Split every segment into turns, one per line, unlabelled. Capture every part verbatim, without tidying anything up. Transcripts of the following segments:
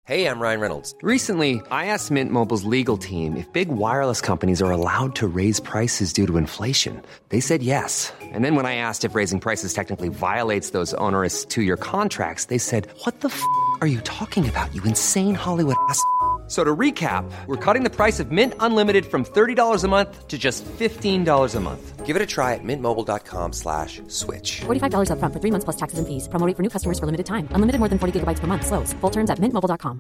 Hey, I'm Ryan Reynolds. Recently, I asked Mint Mobile's legal team if big wireless companies are allowed to raise prices due to inflation. They said yes. And then when I asked if raising prices technically violates those onerous two-year contracts, they said, what the f*** are you talking about, you insane Hollywood ass f- So to recap, we're cutting the price of Mint Unlimited from thirty dollars a month to just fifteen dollars a month. Give it a try at mintmobile.com slash switch.
forty-five dollars up front for three months plus taxes and fees. Promo rate for new customers for limited time. Unlimited more than forty gigabytes per month. Slows full terms at mint mobile dot com.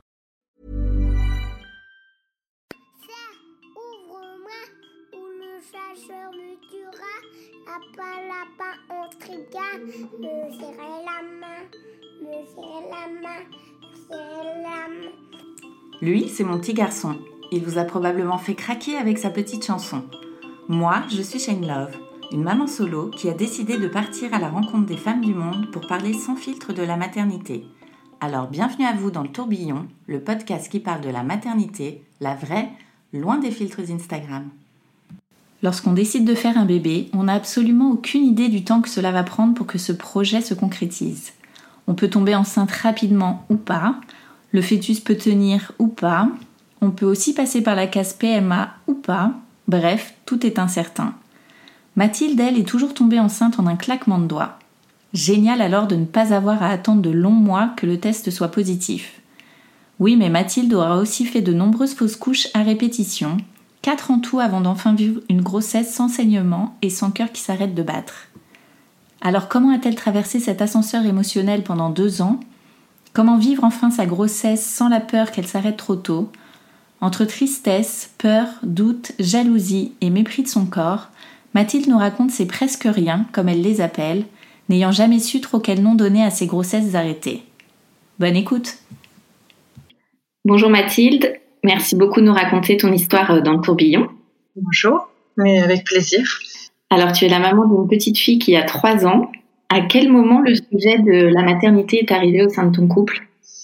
Ouvre-moi ou le chasseur me tuera. Lapin, lapin, on trigua. Me serrer la main, me serrer la main, me serrer la main.
Lui, c'est mon petit garçon. Il vous a probablement fait craquer avec sa petite chanson. Moi, je suis Shane Love, une maman solo qui a décidé de partir à la rencontre des femmes du monde pour parler sans filtre de la maternité. Alors bienvenue à vous dans le Tourbillon, le podcast qui parle de la maternité, la vraie, loin des filtres Instagram. Lorsqu'on décide de faire un bébé, on n'a absolument aucune idée du temps que cela va prendre pour que ce projet se concrétise. On peut tomber enceinte rapidement ou pas, le fœtus peut tenir ou pas, on peut aussi passer par la case P M A ou pas, bref, tout est incertain. Mathilde, elle, est toujours tombée enceinte en un claquement de doigts. Génial alors de ne pas avoir à attendre de longs mois que le test soit positif. Oui, mais Mathilde aura aussi fait de nombreuses fausses couches à répétition, quatre en tout avant d'enfin vivre une grossesse sans saignement et sans cœur qui s'arrête de battre. Alors comment a-t-elle traversé cet ascenseur émotionnel pendant deux ans ? Comment vivre enfin sa grossesse sans la peur qu'elle s'arrête trop tôt ? Entre tristesse, peur, doute, jalousie et mépris de son corps, Mathilde nous raconte ses presque rien, comme elle les appelle, n'ayant jamais su trop quel nom donner à ses grossesses arrêtées. Bonne écoute. Bonjour Mathilde, merci beaucoup de nous raconter ton histoire dans le tourbillon.
Bonjour, mais avec plaisir.
Alors tu es la maman d'une petite fille qui a trois ans. À quel moment le sujet de la maternité est arrivé au sein de ton couple ?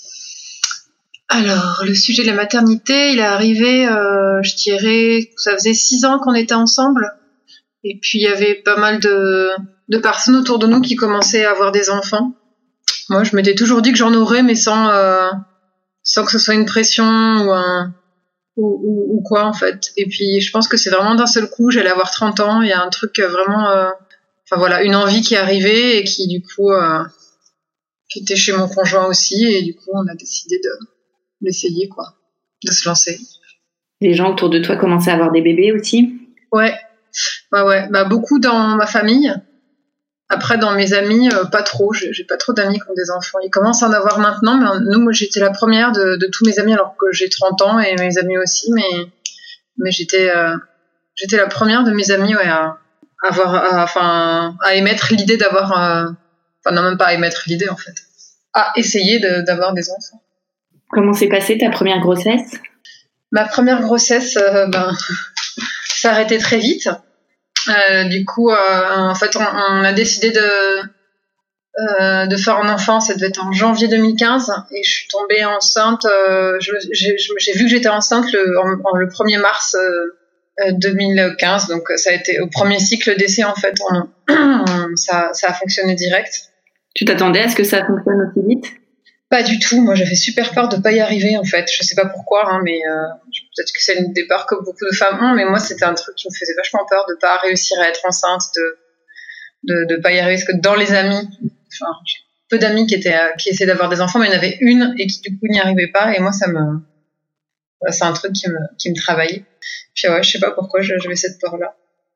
Alors, le sujet de la maternité, il est arrivé, euh, je dirais, ça faisait six ans qu'on était ensemble. Et puis, il y avait pas mal de, de personnes autour de nous qui commençaient à avoir des enfants. Moi, je m'étais toujours dit que j'en aurais, mais sans, euh, sans que ce soit une pression ou, un, ou, ou, ou quoi, en fait. Et puis, je pense que c'est vraiment d'un seul coup, j'allais avoir trente ans, il y a un truc vraiment... Euh, Enfin voilà, une envie qui est arrivée et qui du coup euh, qui était chez mon conjoint aussi et du coup on a décidé de d'essayer quoi, de se lancer.
Les gens autour de toi commençaient à avoir des bébés aussi ?
Ouais, ouais ouais, bah beaucoup dans ma famille. Après dans mes amis euh, pas trop, j'ai, j'ai pas trop d'amis qui ont des enfants. Ils commencent à en avoir maintenant, mais nous moi j'étais la première de, de tous mes amis alors que j'ai trente ans et mes amis aussi, mais mais j'étais euh, j'étais la première de mes amis ouais à avoir à, enfin à émettre l'idée d'avoir euh, enfin non même pas à émettre l'idée en fait à essayer de, d'avoir des enfants.
Comment s'est passée ta première grossesse ?
Ma première grossesse euh, ben s'est arrêtée très vite euh, du coup euh, en fait on, on a décidé de euh, de faire un enfant, ça devait être en janvier deux mille quinze et je suis tombée enceinte euh, je, j'ai, j'ai vu que j'étais enceinte le en, en, le premier mars euh, deux mille quinze, donc ça a été au premier cycle d'essai en fait, on, on, ça, ça a fonctionné direct.
Tu t'attendais à ce que ça fonctionne aussi vite ?
Pas du tout, moi j'avais super peur de pas y arriver en fait, je sais pas pourquoi, hein, mais euh, peut-être que c'est une des peurs que beaucoup de femmes ont, mais moi c'était un truc qui me faisait vachement peur de pas réussir à être enceinte, de de, de pas y arriver, parce que dans les amis, enfin j'ai peu d'amis qui étaient qui essayaient d'avoir des enfants, mais il y en avait une et qui du coup n'y arrivait pas, et moi ça me c'est un truc qui me qui me travaillait. Puis ouais, je sais pas pourquoi j'avais cette peur-là.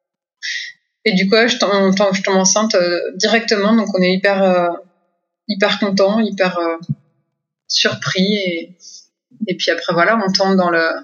Et du coup, je tombe, je tombe enceinte euh, directement, donc on est hyper, euh, hyper content, hyper euh, surpris, et et puis après voilà, on tombe dans le,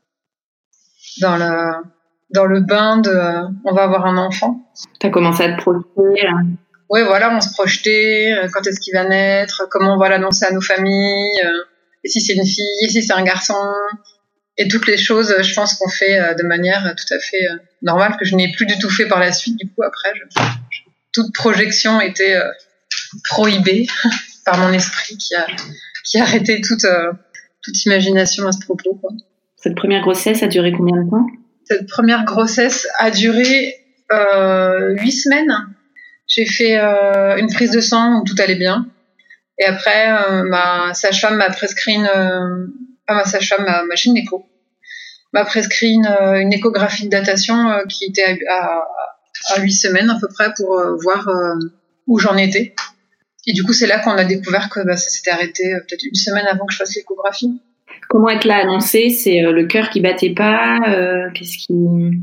dans le, dans le bain de, euh, on va avoir un enfant.
T'as commencé à te projeter. Hein.
Ouais, voilà, on se projetait, euh, quand est-ce qu'il va naître, comment on va l'annoncer à nos familles, euh, et si c'est une fille, et si c'est un garçon. Et toutes les choses, je pense qu'on fait euh, de manière tout à fait euh, normale, que je n'ai plus du tout fait par la suite. Du coup, après, je, je, toute projection était euh, prohibée par mon esprit qui a, qui a arrêté toute, euh, toute imagination à ce propos, quoi.
Cette première grossesse a duré combien de temps ?
Cette première grossesse a duré euh, huit semaines. J'ai fait euh, une prise de sang où tout allait bien. Et après, euh, ma sage-femme m'a prescrit une, euh, pas ma sage-femme, ma, ma gynéco m'a prescrit une, une échographie de datation euh, qui était à, à huit semaines à peu près pour euh, voir euh, où j'en étais. Et du coup, c'est là qu'on a découvert que bah, ça s'était arrêté euh, peut-être une semaine avant que je fasse l'échographie.
Comment elle te l'a annoncé ? C'est euh, le cœur qui battait pas euh, Qu'est-ce qui...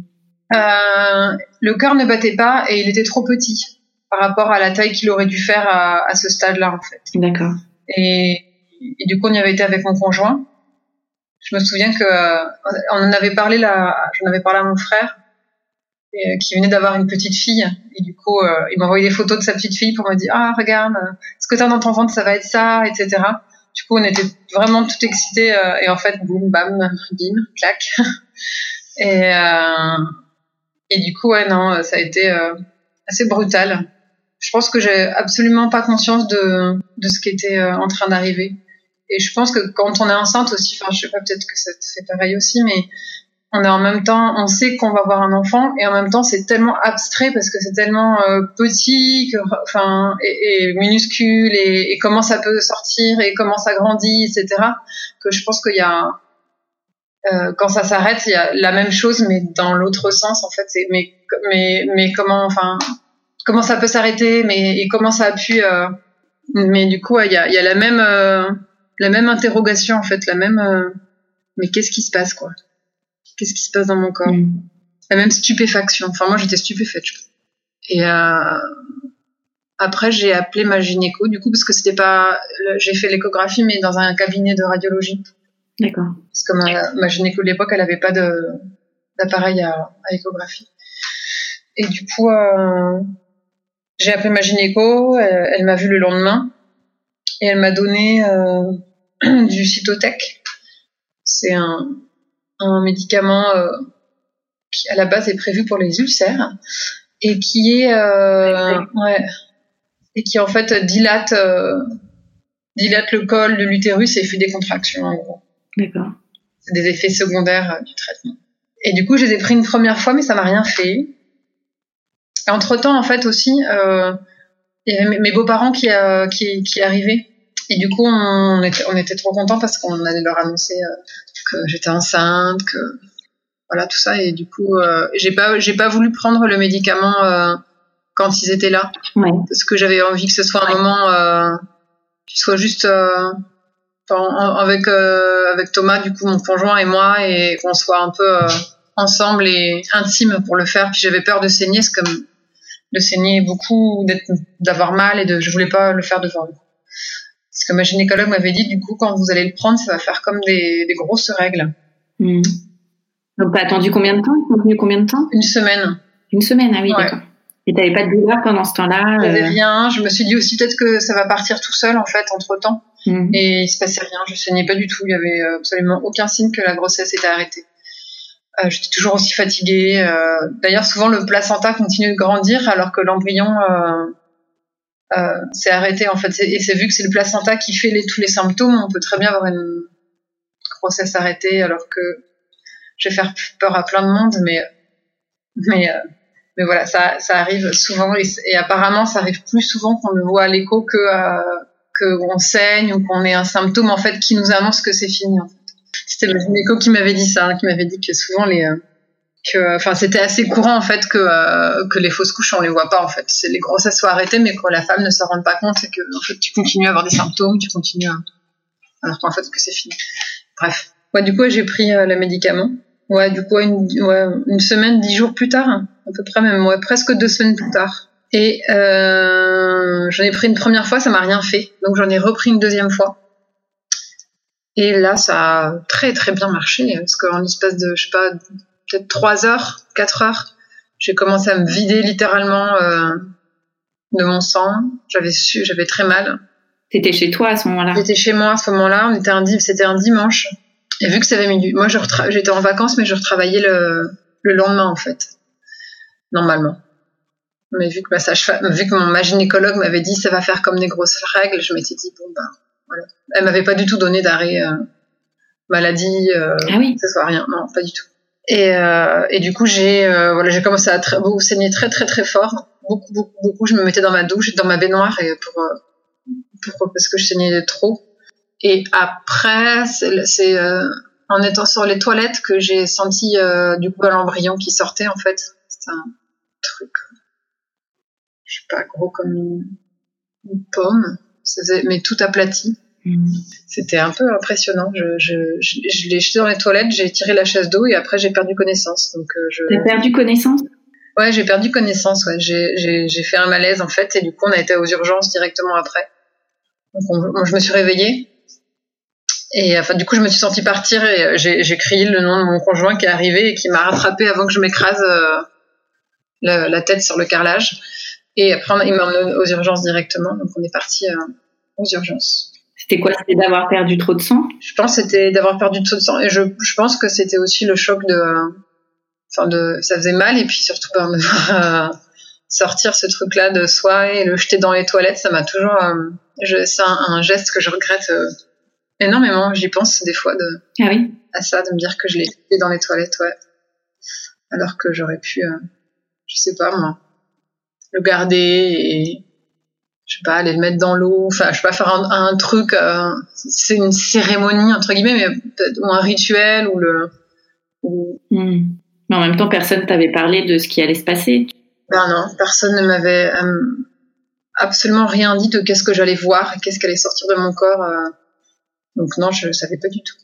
Euh, le cœur ne battait pas et il était trop petit par rapport à la taille qu'il aurait dû faire à, à ce stade-là, en fait.
D'accord.
Et, et du coup, on y avait été avec mon conjoint. Je me souviens que euh, on en avait parlé là, j'en avais parlé à mon frère et, euh, qui venait d'avoir une petite fille. Et du coup, euh, il m'a envoyé des photos de sa petite fille pour me dire ah regarde, ce que t'as dans ton ventre, ça va être ça, et cetera. Du coup, on était vraiment tout excités euh, et en fait, boum, bam, bim, clac. et euh, et du coup, ouais, non, ça a été euh, assez brutal. Je pense que j'ai absolument pas conscience de de ce qui était euh, en train d'arriver. Et je pense que quand on est enceinte aussi, enfin, je sais pas, peut-être que ça te fait pareil aussi, mais on est en même temps, on sait qu'on va avoir un enfant, et en même temps, c'est tellement abstrait parce que c'est tellement euh, petit, que, enfin, et, et minuscule, et, et comment ça peut sortir, et comment ça grandit, et cetera, que je pense qu'il y a, euh, quand ça s'arrête, il y a la même chose, mais dans l'autre sens, en fait, c'est, mais, mais, mais comment, enfin, comment ça peut s'arrêter, mais, et comment ça a pu, euh, mais du coup, il y a, il y a la même, euh, la même interrogation en fait, la même euh, mais qu'est-ce qui se passe quoi ? Qu'est-ce qui se passe dans mon corps ? mmh. La même stupéfaction. Enfin moi j'étais stupéfaite. Et euh, après j'ai appelé ma gynéco du coup parce que c'était pas j'ai fait l'échographie mais dans un cabinet de radiologie.
D'accord.
Parce que ma, ma gynéco de l'époque elle avait pas de d'appareil à, à échographie. Et du coup euh, j'ai appelé ma gynéco, elle, elle m'a vue le lendemain. Et elle m'a donné euh, du Cytotec. C'est un, un médicament euh, qui, à la base, est prévu pour les ulcères et qui est, euh, ouais, et qui en fait dilate, euh, dilate le col de l'utérus et fait des contractions. En gros.
D'accord.
C'est des effets secondaires euh, du traitement. Et du coup, je les ai pris une première fois, mais ça m'a rien fait. Et entre-temps, en fait, aussi, euh, il y avait mes, mes beaux-parents qui, euh, qui, qui arrivaient. Et du coup, on était, on était trop contents parce qu'on allait leur annoncer euh, que j'étais enceinte, que voilà tout ça. Et du coup, euh, j'ai pas, j'ai pas voulu prendre le médicament euh, quand ils étaient là,
ouais.
Parce que j'avais envie que ce soit un ouais. moment euh, qui soit juste, euh, enfin, avec euh, avec Thomas, du coup, mon conjoint et moi, et qu'on soit un peu euh, ensemble et intime pour le faire. Puis j'avais peur de saigner, c'est comme de saigner beaucoup, d'être, d'avoir mal, et de, je voulais pas le faire devant lui. Parce que ma gynécologue m'avait dit, du coup, quand vous allez le prendre, ça va faire comme des, des grosses règles.
Mmh. Donc, t'as attendu combien de temps ? T'as tenu combien de temps ?
Une semaine.
Une semaine, ah oui, ouais. D'accord. Et t'avais pas de douleur pendant ce temps-là ?
J'avais
euh...
rien. Je me suis dit aussi peut-être que ça va partir tout seul, en fait, entre-temps. Mmh. Et il se passait rien. Je saignais pas du tout. Il y avait absolument aucun signe que la grossesse était arrêtée. Euh, j'étais toujours aussi fatiguée. Euh, d'ailleurs, souvent, le placenta continue de grandir alors que l'embryon... Euh, Euh, c'est arrêté en fait, et c'est vu que c'est le placenta qui fait les, tous les symptômes, on peut très bien avoir une grossesse arrêtée, alors que je vais faire peur à plein de monde, mais mais euh, mais voilà, ça ça arrive souvent, et, et apparemment ça arrive plus souvent qu'on le voit à l'écho que euh, que qu'on saigne ou qu'on ait un symptôme en fait qui nous annonce que c'est fini. En fait. C'était le gynéco qui m'avait dit ça, hein, qui m'avait dit que souvent les euh, que enfin c'était assez courant en fait que euh, que les fausses couches on les voit pas en fait, c'est les grossesses soient arrêtées mais que la femme ne se rende pas compte et que en fait tu continues à avoir des symptômes, tu continues à... alors qu'en fait que c'est fini. Bref, ouais, du coup j'ai pris euh, le médicament, ouais, du coup une ouais, une semaine, dix jours plus tard à peu près, même ouais, presque deux semaines plus tard, et euh, j'en ai pris une première fois, ça m'a rien fait, donc j'en ai repris une deuxième fois. Et là ça a très très bien marché parce qu'en l'espace de je sais pas peut-être trois heures, quatre heures, j'ai commencé à me vider littéralement euh, de mon sang. J'avais su, j'avais très mal.
T'étais chez toi à ce moment-là ?
J'étais chez moi à ce moment-là. On était un, c'était un dimanche. Et vu que ça avait mis du... Moi, je retra... j'étais en vacances, mais je retravaillais le, le lendemain, en fait. Normalement. Mais vu que ma sage-femme, vu que mon, ma gynécologue m'avait dit ça va faire comme des grosses règles, je m'étais dit, bon, bah, voilà. Elle m'avait pas du tout donné d'arrêt euh, maladie, euh,
ah oui.
que ce soit rien. Non, pas du tout. Et, euh, et du coup, j'ai, euh, voilà, j'ai commencé à très, beaucoup saigner très, très, très fort. Beaucoup, beaucoup, beaucoup. Je me mettais dans ma douche, dans ma baignoire et pour, euh, pour, parce que je saignais trop. Et après, c'est, c'est euh, en étant sur les toilettes que j'ai senti euh, du coup l'embryon qui sortait en fait. C'était un truc, je sais pas, gros comme une, une pomme, c'était, mais tout aplati. Mmh. C'était un peu impressionnant. Je, je, je, je l'ai jeté dans les toilettes, j'ai tiré la chasse d'eau et après j'ai perdu connaissance. Donc euh, je...
T'as perdu connaissance ?
Ouais, j'ai perdu connaissance. Ouais, j'ai, j'ai, j'ai fait un malaise en fait et du coup on a été aux urgences directement après. Donc on, moi, je me suis réveillée et enfin du coup je me suis sentie partir et j'ai, j'ai crié le nom de mon conjoint qui est arrivé et qui m'a rattrapée avant que je m'écrase euh, la, la tête sur le carrelage. Et après il m'a emmenée aux urgences directement. Donc on est parti euh, aux urgences.
C'était quoi ? C'était d'avoir perdu trop de sang ?
Je pense que c'était d'avoir perdu trop de sang. Et je, je pense que c'était aussi le choc de... Euh, enfin, de, ça faisait mal. Et puis surtout, ben, de voir euh, sortir ce truc-là de soi et le jeter dans les toilettes, ça m'a toujours... Euh, je, c'est un, un geste que je regrette euh, énormément. J'y pense des fois de,
ah oui.
à ça, de me dire que je l'ai jeté dans les toilettes, ouais. Alors que j'aurais pu, euh, je sais pas moi, le garder et... je sais pas, aller le mettre dans l'eau, enfin, je sais pas, faire un, un truc, euh, c'est une cérémonie, entre guillemets, mais peut-être, ou un rituel, ou le... Ou...
Mmh. Mais en même temps, personne t'avait parlé de ce qui allait se passer.
Ben non, personne ne m'avait euh, absolument rien dit de qu'est-ce que j'allais voir, qu'est-ce qui allait sortir de mon corps. Euh... Donc non, je savais pas du tout.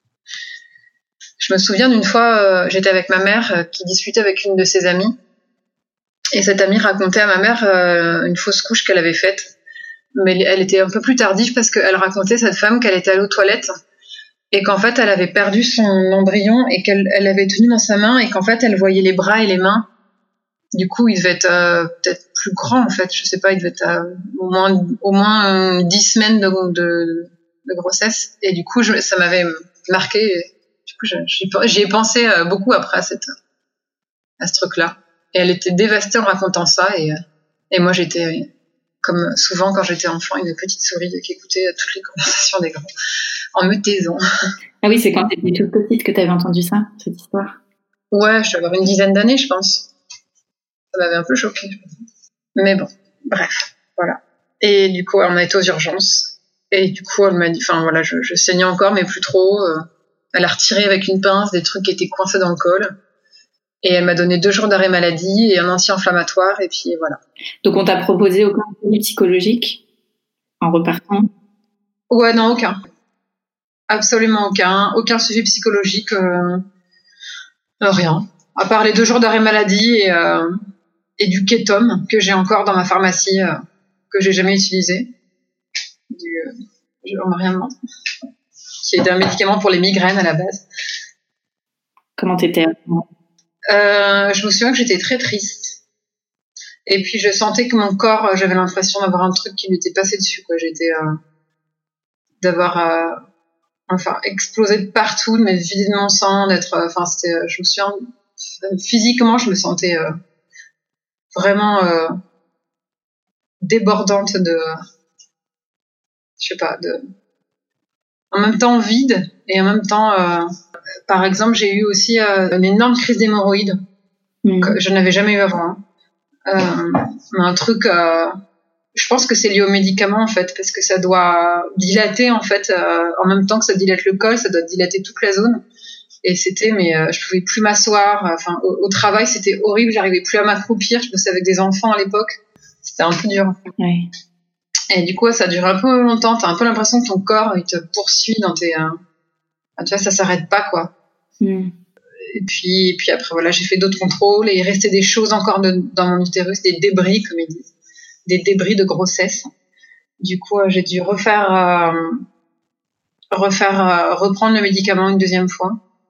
Je me souviens d'une fois, euh, j'étais avec ma mère euh, qui discutait avec une de ses amies. Et cette amie racontait à ma mère euh, une fausse couche qu'elle avait faite. Mais elle était un peu plus tardive parce qu'elle racontait, cette femme, qu'elle était allée aux toilettes et qu'en fait, elle avait perdu son embryon et qu'elle elle l'avait tenu dans sa main et qu'en fait, elle voyait les bras et les mains. Du coup, il devait être euh, peut-être plus grand, en fait. Je sais pas, il devait être euh, au moins, au moins euh, dix semaines de, de, de grossesse. Et du coup, je, ça m'avait marqué. Et, du coup, je, j'y, j'y ai pensé euh, beaucoup après à, cette, à ce truc-là. Et elle était dévastée en racontant ça. Et, et moi, j'étais, comme souvent quand j'étais enfant, une petite souris qui écoutait toutes les conversations des grands en me taisant.
Ah oui, c'est quand t'étais toute petite que t'avais entendu ça, cette histoire ?
Ouais, je devais avoir une dizaine d'années, je pense. Ça m'avait un peu choquée. Mais bon, bref, voilà. Et du coup, on a été aux urgences. Et du coup, elle m'a dit, enfin voilà, je, je saignais encore, mais plus trop. Euh, elle a retiré avec une pince des trucs qui étaient coincés dans le col. Et elle m'a donné deux jours d'arrêt maladie et un anti-inflammatoire, et puis voilà.
Donc, on t'a proposé aucun suivi psychologique en repartant ?
Ouais, non, aucun. Absolument aucun. Aucun suivi psychologique. Euh, euh, rien. À part les deux jours d'arrêt maladie et, euh, et du Ketom que j'ai encore dans ma pharmacie, euh, que j'ai jamais utilisé. Du, euh, j'en ai rien de qui est un médicament pour les migraines à la base.
Comment t'étais ?
Euh, je me souviens que j'étais très triste. Et puis je sentais que mon corps, j'avais l'impression d'avoir un truc qui m'était passé dessus, quoi. J'étais euh, d'avoir euh, enfin explosé de partout, de me vider de mon sang, d'être euh, enfin c'était euh, je me souviens euh, physiquement, je me sentais euh, vraiment euh, débordante de je sais pas, de en même temps vide et en même temps euh, par exemple, j'ai eu aussi euh, une énorme crise d'hémorroïdes mmh. que je n'avais jamais eu avant. Hein. Euh, un truc, euh, je pense que c'est lié aux médicaments en fait, parce que ça doit dilater en fait, euh, en même temps que ça dilate le col, ça doit dilater toute la zone. Et c'était, mais euh, je pouvais plus m'asseoir. Enfin, au, au travail, c'était horrible. J'arrivais plus à m'accroupir. Je bossais avec des enfants à l'époque. C'était un peu dur.
Ouais.
Et du coup, ça dure un peu longtemps. T'as un peu l'impression que ton corps, il te poursuit dans tes. Euh... Tu vois, ça s'arrête pas, quoi.
Mm.
Et puis, et puis après, voilà, j'ai fait d'autres contrôles et il restait des choses encore de, dans mon utérus, des débris, comme ils disent, des débris de grossesse. Du coup, euh, j'ai dû refaire, euh, refaire, euh, reprendre le médicament une deuxième fois.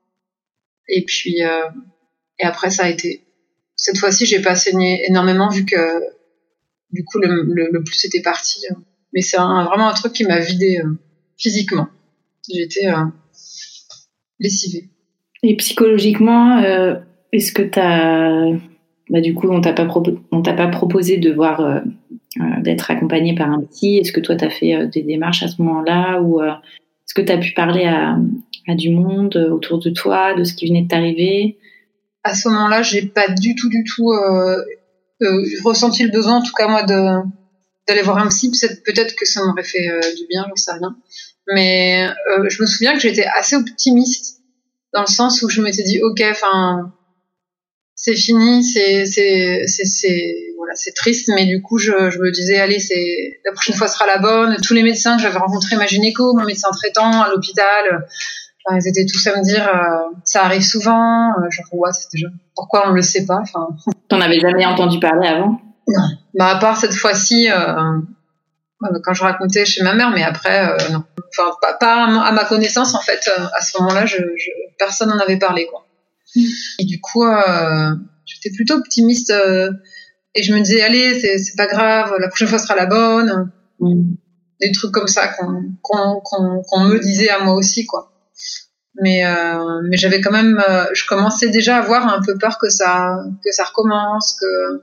Et puis, euh, et après, ça a été. Cette fois-ci, j'ai pas saigné énormément vu que, du coup, le, le, le plus était parti. Mais c'est un, vraiment un truc qui m'a vidé euh, physiquement. J'étais euh, lessivée.
Et psychologiquement, euh, est-ce que t'as, bah du coup, on t'a pas propo... on t'a pas proposé de voir, euh, euh, d'être accompagnée par un psy. Est-ce que toi, t'as fait euh, des démarches à ce moment-là, ou euh, est-ce que t'as pu parler à, à du monde euh, autour de toi, de ce qui venait de t'arriver?
À ce moment-là, j'ai pas du tout, du tout euh, euh, ressenti le besoin, en tout cas moi, de d'aller voir un psy, peut-être, peut-être que ça m'aurait fait euh, du bien, j'en sais rien. Mais euh, je me souviens que j'étais assez optimiste dans le sens où je m'étais dit, ok, enfin, c'est fini, c'est, c'est, c'est, c'est, voilà, c'est triste, mais du coup, je, je me disais, allez, c'est, la prochaine fois sera la bonne. Tous les médecins que j'avais rencontrés, ma gynéco, mon médecin traitant à l'hôpital, enfin, ils étaient tous à me dire, euh, ça arrive souvent, euh, genre, what, déjà, pourquoi on le sait pas, enfin.
T'en avais jamais entendu parler avant?
Non. Bah, à part cette fois-ci, euh, quand je racontais chez ma mère, mais après, euh, non. Enfin, pas, pas à ma connaissance, en fait, euh, à ce moment-là, je, je, personne n'en avait parlé, quoi. Mmh. Et du coup, euh, j'étais plutôt optimiste, euh, et je me disais, allez, c'est, c'est pas grave, la prochaine fois sera la bonne. Mmh. Des trucs comme ça qu'on, qu'on, qu'on, qu'on me disait à moi aussi, quoi. Mais, euh, mais j'avais quand même, euh, je commençais déjà à avoir un peu peur que ça, que ça recommence, que,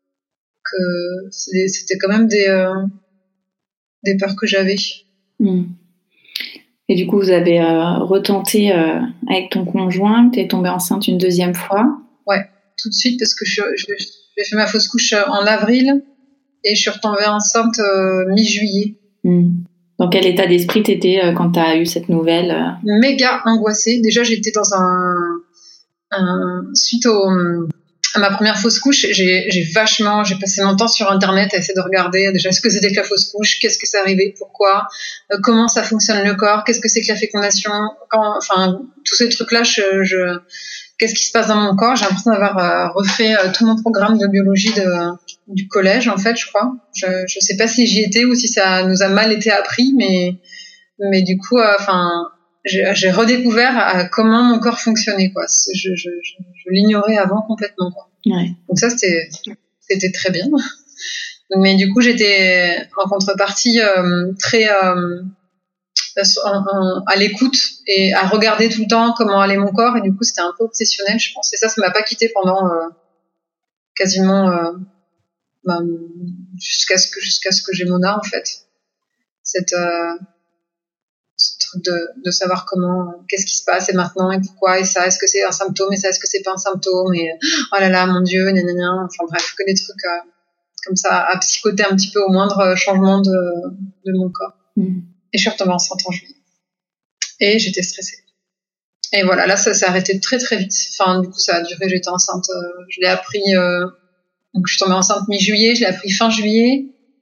que c'était, c'était quand même des, euh, des peurs que j'avais.
Mmh. Et du coup, vous avez euh, retenté euh, avec ton conjoint, tu es tombée enceinte une deuxième fois?
Ouais, tout de suite, parce que je, je, j'ai fait ma fausse couche en avril et je suis retombée enceinte euh, mi-juillet.
Mmh. Dans quel état d'esprit t'étais euh, quand t'as eu cette nouvelle euh...
Méga angoissée. Déjà, j'étais dans un... un suite au... à ma première fausse couche, j'ai, j'ai vachement, j'ai passé mon temps sur Internet à essayer de regarder déjà ce que c'était que la fausse couche, qu'est-ce que ça arrivait, pourquoi, euh, comment ça fonctionne le corps, qu'est-ce que c'est que la fécondation, quand, enfin, tous ces trucs-là, je, je, qu'est-ce qui se passe dans mon corps. J'ai l'impression d'avoir euh, refait euh, tout mon programme de biologie de, du collège, en fait, je crois. Je, je sais pas si j'y étais ou si ça nous a mal été appris, mais, mais du coup, enfin, euh, j'ai, j'ai redécouvert à comment mon corps fonctionnait, quoi. Je, je, je, je l'ignorais avant complètement, quoi.
Ouais.
Donc ça, c'était, c'était très bien. Mais du coup, j'étais en contrepartie euh, très euh, à l'écoute et à regarder tout le temps comment allait mon corps. Et du coup, c'était un peu obsessionnel, je pense. Et ça, ça m'a pas quitté pendant euh, quasiment euh, bah, jusqu'à ce que jusqu'à ce que j'ai Mona, en fait. Cette euh, ce truc de, de savoir comment, qu'est-ce qui se passe et maintenant et pourquoi et ça, est-ce que c'est un symptôme et ça, est-ce que c'est pas un symptôme et oh là là, mon Dieu, gna gna gna, enfin bref, que des trucs euh, comme ça à psychoter un petit peu au moindre changement de, de mon corps. Mmh. Et je suis retombée enceinte en juillet. Et j'étais stressée. Et voilà, là, ça s'est arrêté très très vite. Enfin, du coup, ça a duré, j'étais enceinte, euh, je l'ai appris, euh, donc je suis tombée enceinte mi-juillet, je l'ai appris fin juillet.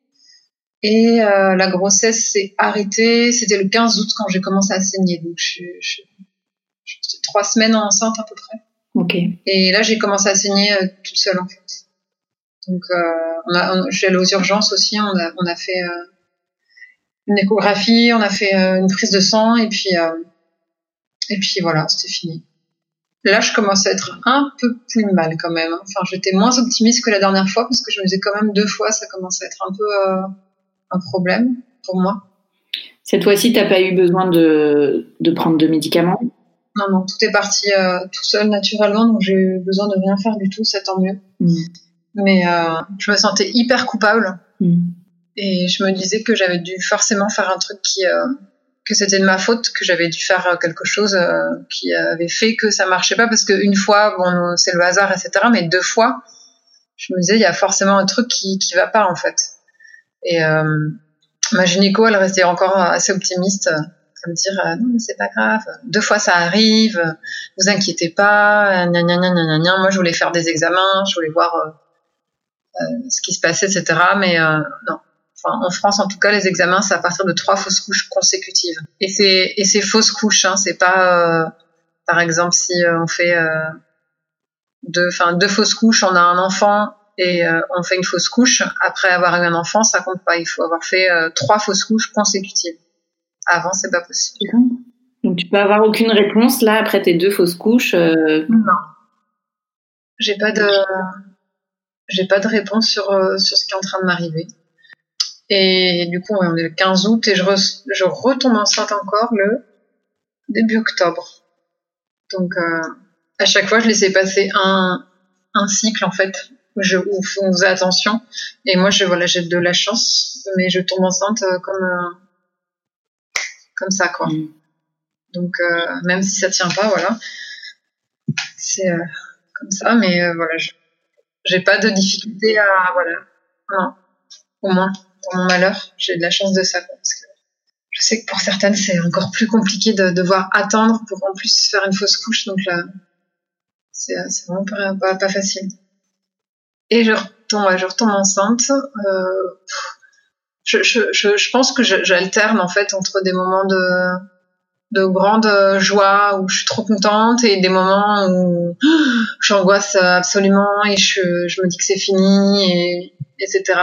Et euh, la grossesse s'est arrêtée, c'était le quinze août quand j'ai commencé à saigner. Donc, je suis trois semaines enceinte à peu près.
Ok.
Et là, j'ai commencé à saigner euh, toute seule, en fait. Donc, euh, on a, on, je suis allée aux urgences aussi, on a, on a fait euh, une échographie, on a fait euh, une prise de sang, et puis, euh, et puis voilà, c'était fini. Là, je commence à être un peu plus mal quand même. Enfin, j'étais moins optimiste que la dernière fois, parce que je me disais quand même deux fois, ça commence à être un peu... Euh, un problème pour moi.
Cette fois-ci, t'as pas eu besoin de, de prendre de médicaments?
Non, non, tout est parti euh, tout seul naturellement, donc j'ai eu besoin de rien faire du tout, ça tant mieux. Mmh. Mais euh, je me sentais hyper coupable mmh. et je me disais que j'avais dû forcément faire un truc qui, euh, que c'était de ma faute, que j'avais dû faire quelque chose euh, qui avait fait que ça marchait pas, parce qu'une fois, bon, c'est le hasard, et cetera, mais deux fois, je me disais, il y a forcément un truc qui, qui va pas, en fait. Et euh, ma gynéco, elle restait encore assez optimiste, à me dire euh, non mais c'est pas grave, deux fois ça arrive, vous inquiétez pas, gna gna gna gna gna. Moi je voulais faire des examens, je voulais voir euh, euh, ce qui se passait, et cetera. Mais euh, non. Enfin, en France en tout cas, les examens c'est à partir de trois fausses couches consécutives. Et c'est et c'est fausses couches, hein, c'est pas euh, par exemple si euh, on fait euh, deux, enfin deux fausses couches, on a un enfant. Et euh, on fait une fausse couche, après avoir eu un enfant, ça compte pas. Il faut avoir fait euh, trois fausses couches consécutives. Avant, c'est pas possible.
Donc tu peux avoir aucune réponse là après tes deux fausses couches. Euh...
Non, j'ai pas de, j'ai pas de réponse sur euh, sur ce qui est en train de m'arriver. Et du coup, on est le quinze août et je, re- je retombe enceinte encore le début octobre. Donc euh, à chaque fois, je laissais passer un un cycle en fait. Je, où on faisait attention, et moi je voilà j'ai de la chance, mais je tombe enceinte euh, comme euh, comme ça quoi. Mmh. Donc euh, même si ça tient pas, voilà, c'est euh, comme ça, mais euh, voilà, je, j'ai pas de difficulté à voilà, non, au moins dans mon malheur. J'ai de la chance de ça, quoi, parce que je sais que pour certaines, c'est encore plus compliqué de devoir attendre pour en plus faire une fausse couche. Donc là, c'est, c'est vraiment pas, pas, pas facile. Et je retombe, ouais, je retombe enceinte. Euh, je, je, je, je pense que je, j'alterne en fait entre des moments de, de grande joie où je suis trop contente et des moments où j'angoisse absolument et je, je me dis que c'est fini, et, etc.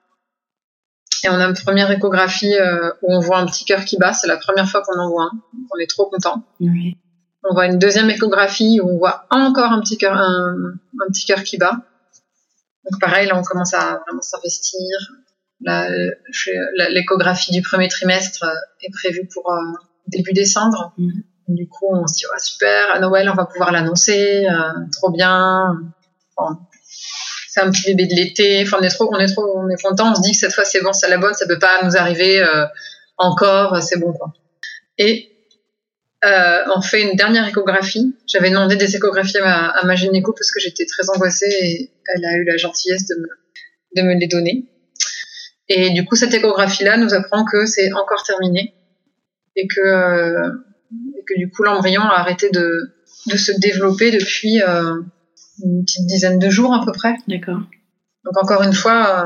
Et on a une première échographie euh, où on voit un petit cœur qui bat. C'est la première fois qu'on en voit un. On est trop content.
Oui.
On voit une deuxième échographie où on voit encore un petit cœur, un, un petit cœur qui bat. Donc pareil, là on commence à vraiment s'investir. La, la, l'échographie du premier trimestre est prévue pour euh, début décembre. Mmh. Du coup, on se dit oh, super, à Noël on va pouvoir l'annoncer, euh, trop bien. Enfin, c'est un petit bébé de l'été. Enfin, on est trop, on est trop, on est content. On se dit que cette fois c'est bon, c'est la bonne, ça peut pas nous arriver euh, encore, c'est bon quoi. Et euh, on fait une dernière échographie. J'avais demandé des échographies à ma, à ma gynéco parce que j'étais très angoissée et elle a eu la gentillesse de me, de me les donner. Et du coup, cette échographie-là nous apprend que c'est encore terminé et que, euh, et que du coup, l'embryon a arrêté de, de se développer depuis euh, une petite dizaine de jours à peu près.
D'accord.
Donc encore une fois, euh,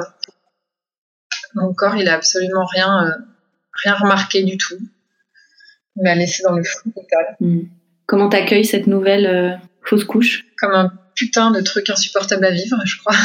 mon corps, il a absolument rien, euh, rien remarqué du tout. Il m'a laissé dans le flou total.
Mmh. Comment t'accueilles cette nouvelle euh, fausse couche ?
Comme un putain de truc insupportable à vivre, je crois.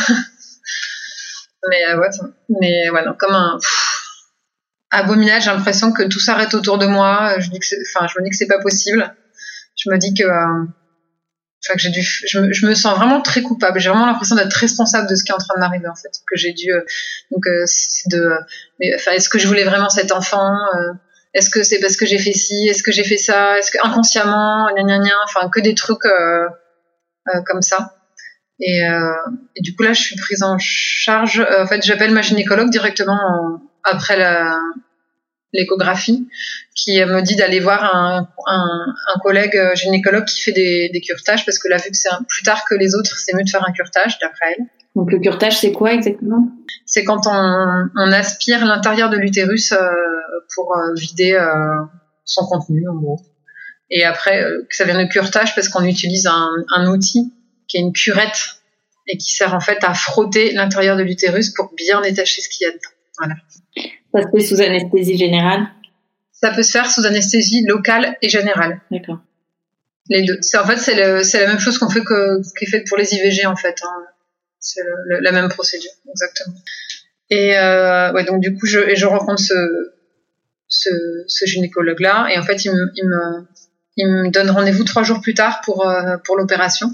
mais euh, ouais, mais ouais, non, comme un pff, abominable. J'ai l'impression que tout s'arrête autour de moi. Je dis que, c'est, enfin, je me dis que c'est pas possible. Je me dis que, euh, enfin, que j'ai dû. Je me, je me sens vraiment très coupable. J'ai vraiment l'impression d'être responsable de ce qui est en train de m'arriver en fait. Que j'ai dû. Euh, donc, euh, c'est de. Euh, mais, enfin, est-ce que je voulais vraiment cet enfant euh, Est-ce que c'est parce que j'ai fait ci? Est-ce que j'ai fait ça? Est-ce que inconsciemment, gna gna gna, enfin que des trucs euh, euh, comme ça. Et, euh, et du coup là, je suis prise en charge. Euh, en fait, j'appelle ma gynécologue directement en, après la, l'échographie, qui me dit d'aller voir un, un, un collègue gynécologue qui fait des, des curetages, parce que là, vu que c'est un, plus tard que les autres, c'est mieux de faire un curetage d'après elle.
Donc le curetage, c'est quoi exactement ?
C'est quand on, on aspire l'intérieur de l'utérus euh, pour euh, vider euh, son contenu, en gros. Et après, euh, que ça vient de curetage parce qu'on utilise un, un outil qui est une curette et qui sert en fait à frotter l'intérieur de l'utérus pour bien détacher ce qu'il y a dedans. Voilà.
Ça se fait sous anesthésie générale ?
Ça peut se faire sous anesthésie locale et générale.
D'accord.
Les deux. C'est, en fait, c'est, le, c'est la même chose qu'on fait que, qui est faite pour les I V G, en fait. Hein. C'est le, le, la même procédure, exactement. Et euh, ouais, donc du coup, je, et je rencontre ce, ce, ce gynécologue-là, et en fait, il me, il me, il me donne rendez-vous trois jours plus tard pour, euh, pour l'opération.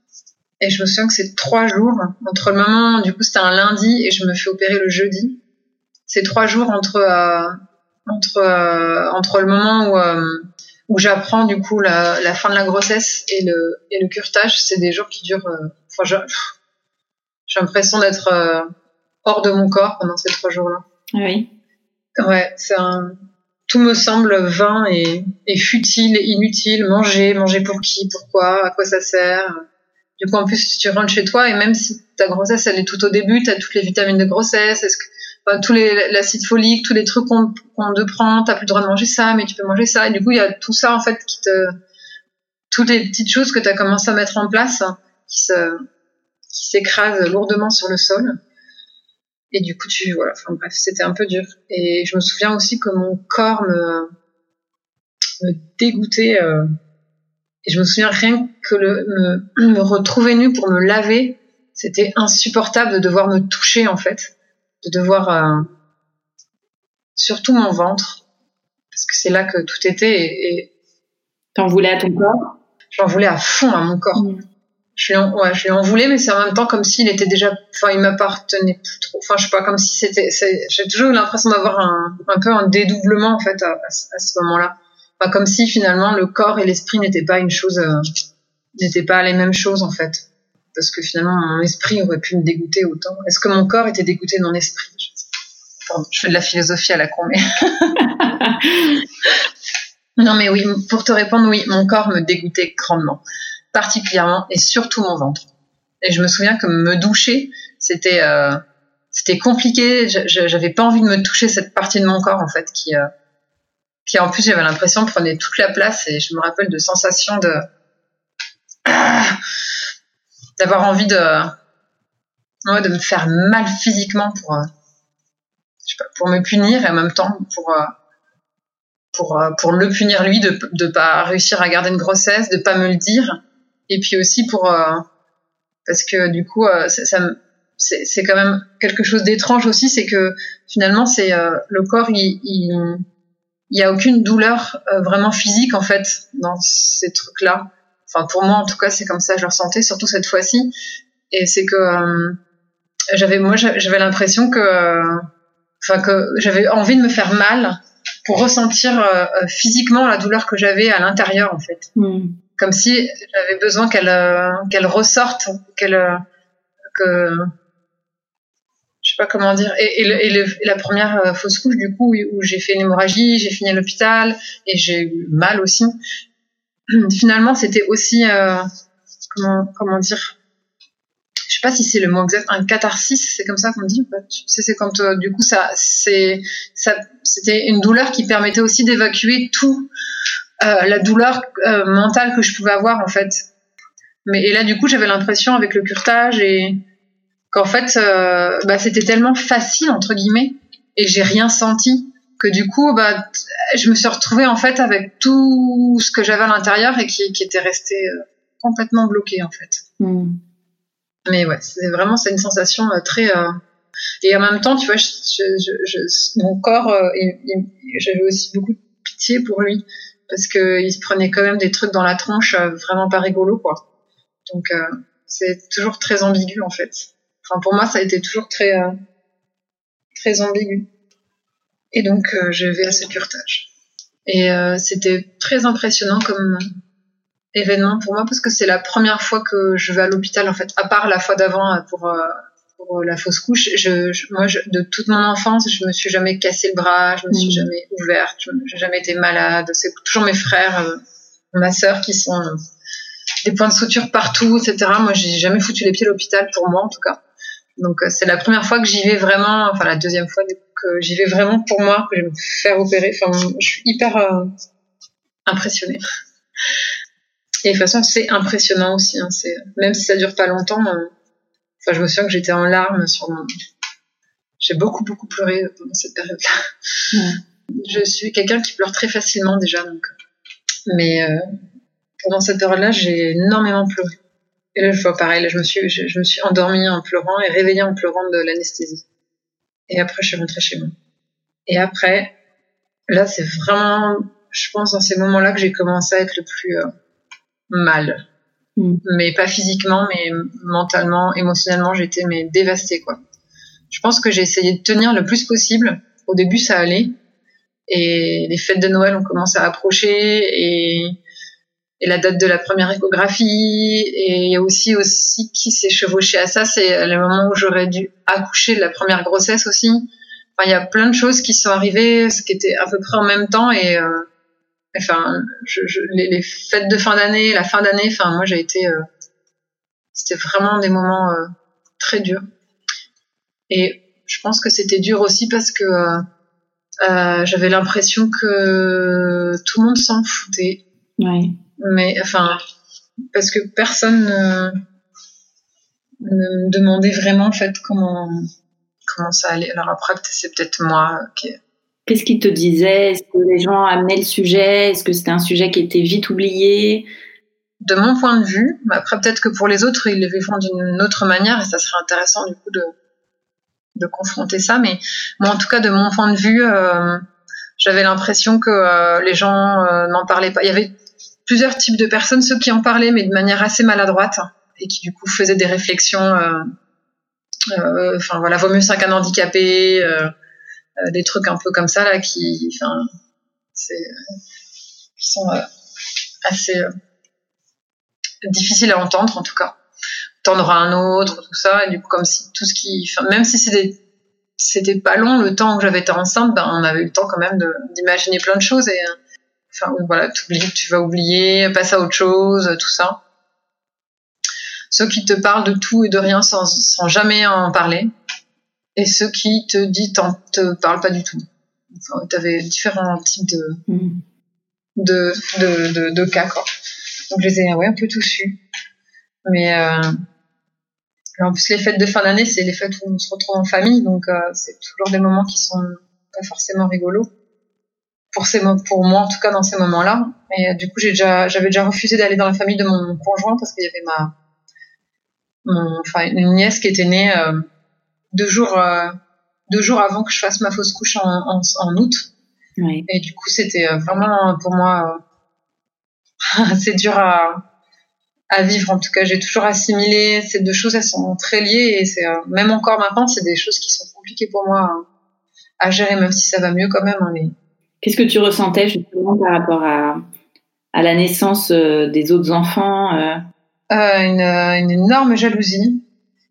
Et je me souviens que c'est trois jours entre le moment, du coup, c'était un lundi, et je me fais opérer le jeudi. C'est trois jours entre euh, entre euh, entre le moment où euh, où j'apprends du coup la, la fin de la grossesse et le et le curetage. C'est des jours qui durent. Euh, enfin, je, j'ai l'impression d'être euh, hors de mon corps pendant ces trois jours-là.
Oui.
Ouais, c'est un. Tout me semble vain et, et futile et inutile. Manger, manger pour qui, pourquoi, à quoi ça sert. Du coup, en plus, tu rentres chez toi et même si ta grossesse elle est tout au début, t'as toutes les vitamines de grossesse. Est-ce que Enfin, tous les l'acide folique, tous les trucs qu'on, qu'on te prend, t'as plus le droit de manger ça, mais tu peux manger ça. Et du coup, il y a tout ça en fait qui te, toutes les petites choses que t'as commencé à mettre en place, qui se, qui s'écrasent lourdement sur le sol. Et du coup, tu voilà. Enfin bref, c'était un peu dur. Et je me souviens aussi que mon corps me, me dégoûtait. Euh, et je me souviens rien que le me, me retrouver nue pour me laver, c'était insupportable de devoir me toucher en fait. De devoir euh, surtout mon ventre parce que c'est là que tout était et, et
t'en voulais à ton corps?
J'en voulais à fond à mon corps. Mmh. Je lui en, ouais, je lui en voulais, mais c'est en même temps comme s'il était déjà, enfin il m'appartenait plus trop. Enfin je sais pas, comme si c'était, c'est, j'ai toujours eu l'impression d'avoir un, un peu un dédoublement en fait à, à, à ce moment-là. Enfin comme si finalement le corps et l'esprit n'étaient pas une chose, euh, n'étaient pas les mêmes choses en fait. Parce que finalement, mon esprit aurait pu me dégoûter autant. Est-ce que mon corps était dégoûté de mon esprit ? Pardon, je fais de la philosophie à la con, mais... Non, mais oui, pour te répondre, oui, mon corps me dégoûtait grandement. Particulièrement, et surtout mon ventre. Et je me souviens que me doucher, c'était... Euh, c'était compliqué. Je, je, j'avais pas envie de me toucher cette partie de mon corps en fait qui, euh, qui en plus j'avais l'impression prenait toute la place et je me rappelle de sensations de d'avoir envie de ouais, de me faire mal physiquement pour euh, je sais pas, pour me punir et en même temps pour euh, pour euh, pour le punir lui de de pas réussir à garder une grossesse, de pas me le dire et puis aussi pour euh, parce que du coup euh, ça, ça c'est c'est quand même quelque chose d'étrange aussi, c'est que finalement c'est euh, le corps il il il y a aucune douleur euh, vraiment physique en fait dans ces trucs là. Enfin pour moi en tout cas c'est comme ça que je le ressentais, surtout cette fois-ci. Et c'est que euh, j'avais moi j'avais l'impression que euh, enfin que j'avais envie de me faire mal pour ressentir euh, physiquement la douleur que j'avais à l'intérieur en fait. Mm. Comme si j'avais besoin qu'elle euh, qu'elle ressorte, qu'elle euh, que je sais pas comment dire. Et, et, le, et, le, et la première euh, fausse couche du coup où j'ai fait une hémorragie, j'ai fini à l'hôpital et j'ai eu mal aussi. Finalement, c'était aussi euh, comment comment dire. Je sais pas si c'est le mot exact, un catharsis, c'est comme ça qu'on dit. En fait. Tu sais, c'est quand euh, du coup ça, c'est, ça, c'était une douleur qui permettait aussi d'évacuer tout euh, la douleur euh, mentale que je pouvais avoir en fait. Mais et là du coup j'avais l'impression avec le curetage et qu'en fait euh, bah c'était tellement facile entre guillemets et j'ai rien senti que du coup bah t- je me suis retrouvée en fait avec tout ce que j'avais à l'intérieur et qui, qui était resté euh, complètement bloqué en fait. Mm. Mais ouais, c'est vraiment c'est une sensation euh, très euh... et en même temps, tu vois, je, je, je, mon corps, euh, il, il, j'avais aussi beaucoup de pitié pour lui parce que il se prenait quand même des trucs dans la tronche euh, vraiment pas rigolo quoi. Donc euh, c'est toujours très ambigu en fait. Enfin pour moi, ça a été toujours très euh, très ambigu. Et donc euh, je vais à ce curetage. Et euh, c'était très impressionnant comme événement pour moi parce que c'est la première fois que je vais à l'hôpital en fait, à part la fois d'avant pour, euh, pour la fausse couche. Je, je, moi, je, de toute mon enfance, je me suis jamais cassé le bras, je me suis mmh. jamais ouverte, je n'ai jamais été malade. C'est toujours mes frères, euh, ma sœur qui sont euh, des points de suture partout, et cetera. Moi, j'ai jamais foutu les pieds à l'hôpital pour moi en tout cas. Donc euh, c'est la première fois que j'y vais vraiment, enfin la deuxième fois que j'y vais vraiment pour moi, que je vais me faire opérer. Enfin, je suis hyper euh, impressionnée. Et de toute façon, c'est impressionnant aussi. Hein, c'est même si ça dure pas longtemps. Euh, enfin, je me souviens que j'étais en larmes sur mon. J'ai beaucoup beaucoup pleuré pendant cette période-là. Ouais. Je suis quelqu'un qui pleure très facilement déjà, donc. Mais euh, pendant cette période-là, j'ai énormément pleuré. Et là, je vois pareil. Là, je me suis, je, je me suis endormie en pleurant et réveillée en pleurant de l'anesthésie. Et après, je suis rentrée chez moi. Et après, là, c'est vraiment, je pense, dans ces moments-là que j'ai commencé à être le plus euh, mal. Mmh. Mais pas physiquement, mais mentalement, émotionnellement, j'étais mais dévastée, quoi. Je pense que j'ai essayé de tenir le plus possible. Au début, ça allait. Et les fêtes de Noël ont commencé à approcher et, et la date de la première échographie. Et il y a aussi, aussi qui s'est chevauché à ça, c'est le moment où j'aurais dû accoucher de la première grossesse aussi. Enfin, il y a plein de choses qui sont arrivées, ce qui était à peu près en même temps et, euh, enfin, je, je, les, les fêtes de fin d'année, la fin d'année, enfin, moi, j'ai été, euh, c'était vraiment des moments euh, très durs. Et je pense que c'était dur aussi parce que euh, euh, j'avais l'impression que tout le monde s'en foutait. Oui. Mais, enfin, parce que personne ne, ne me demandait vraiment, en fait, comment, comment ça allait. Alors après, c'est peut-être moi qui...
Qu'est-ce qu'ils te disaient ? Est-ce que les gens amenaient le sujet ? Est-ce que c'était un sujet qui était vite oublié ?
De mon point de vue, après peut-être que pour les autres, ils le font d'une autre manière et ça serait intéressant du coup de, de confronter ça. Mais moi, en tout cas, de mon point de vue, euh, j'avais l'impression que euh, les gens euh, n'en parlaient pas. Il y avait plusieurs types de personnes, ceux qui en parlaient, mais de manière assez maladroite et qui du coup faisaient des réflexions. Enfin euh, euh, voilà, vaut mieux ça qu'un handicapé. Euh, Euh, des trucs un peu comme ça là qui enfin c'est qui sont euh, assez euh, difficiles à entendre en tout cas. T'en auras un autre, tout ça, et du coup comme si tout ce qui enfin même si c'était c'était pas long le temps que j'avais été enceinte, ben on avait eu le temps quand même de d'imaginer plein de choses et enfin voilà, t'oublies, tu vas oublier, passer à autre chose, tout ça. Ceux qui te parlent de tout et de rien sans sans jamais en parler. et ceux qui te disent t'en, te parlent pas du tout. Enfin, t'avais différents types de, mmh. de, de, de, de cas, quoi. Donc je les ai ouais, un peu tous eus. Mais euh, en plus, les fêtes de fin d'année, c'est les fêtes où on se retrouve en famille, donc euh, c'est toujours des moments qui sont pas forcément rigolos. Pour, ces, pour moi, en tout cas, dans ces moments-là. Et euh, du coup, j'ai déjà, j'avais déjà refusé d'aller dans la famille de mon conjoint parce qu'il y avait ma, mon, enfin, une nièce qui était née euh, deux jours, euh, deux jours avant que je fasse ma fausse couche en, en, en août.
Oui.
Et du coup, c'était vraiment pour moi euh, assez dur à, à vivre. En tout cas, j'ai toujours assimilé ces deux choses. Elles sont très liées et c'est euh, même encore maintenant, c'est des choses qui sont compliquées pour moi à, à gérer, même si ça va mieux quand même. Hein, mais...
Qu'est-ce que tu ressentais justement par rapport à, à la naissance euh, des autres enfants euh...
Euh, une, une énorme jalousie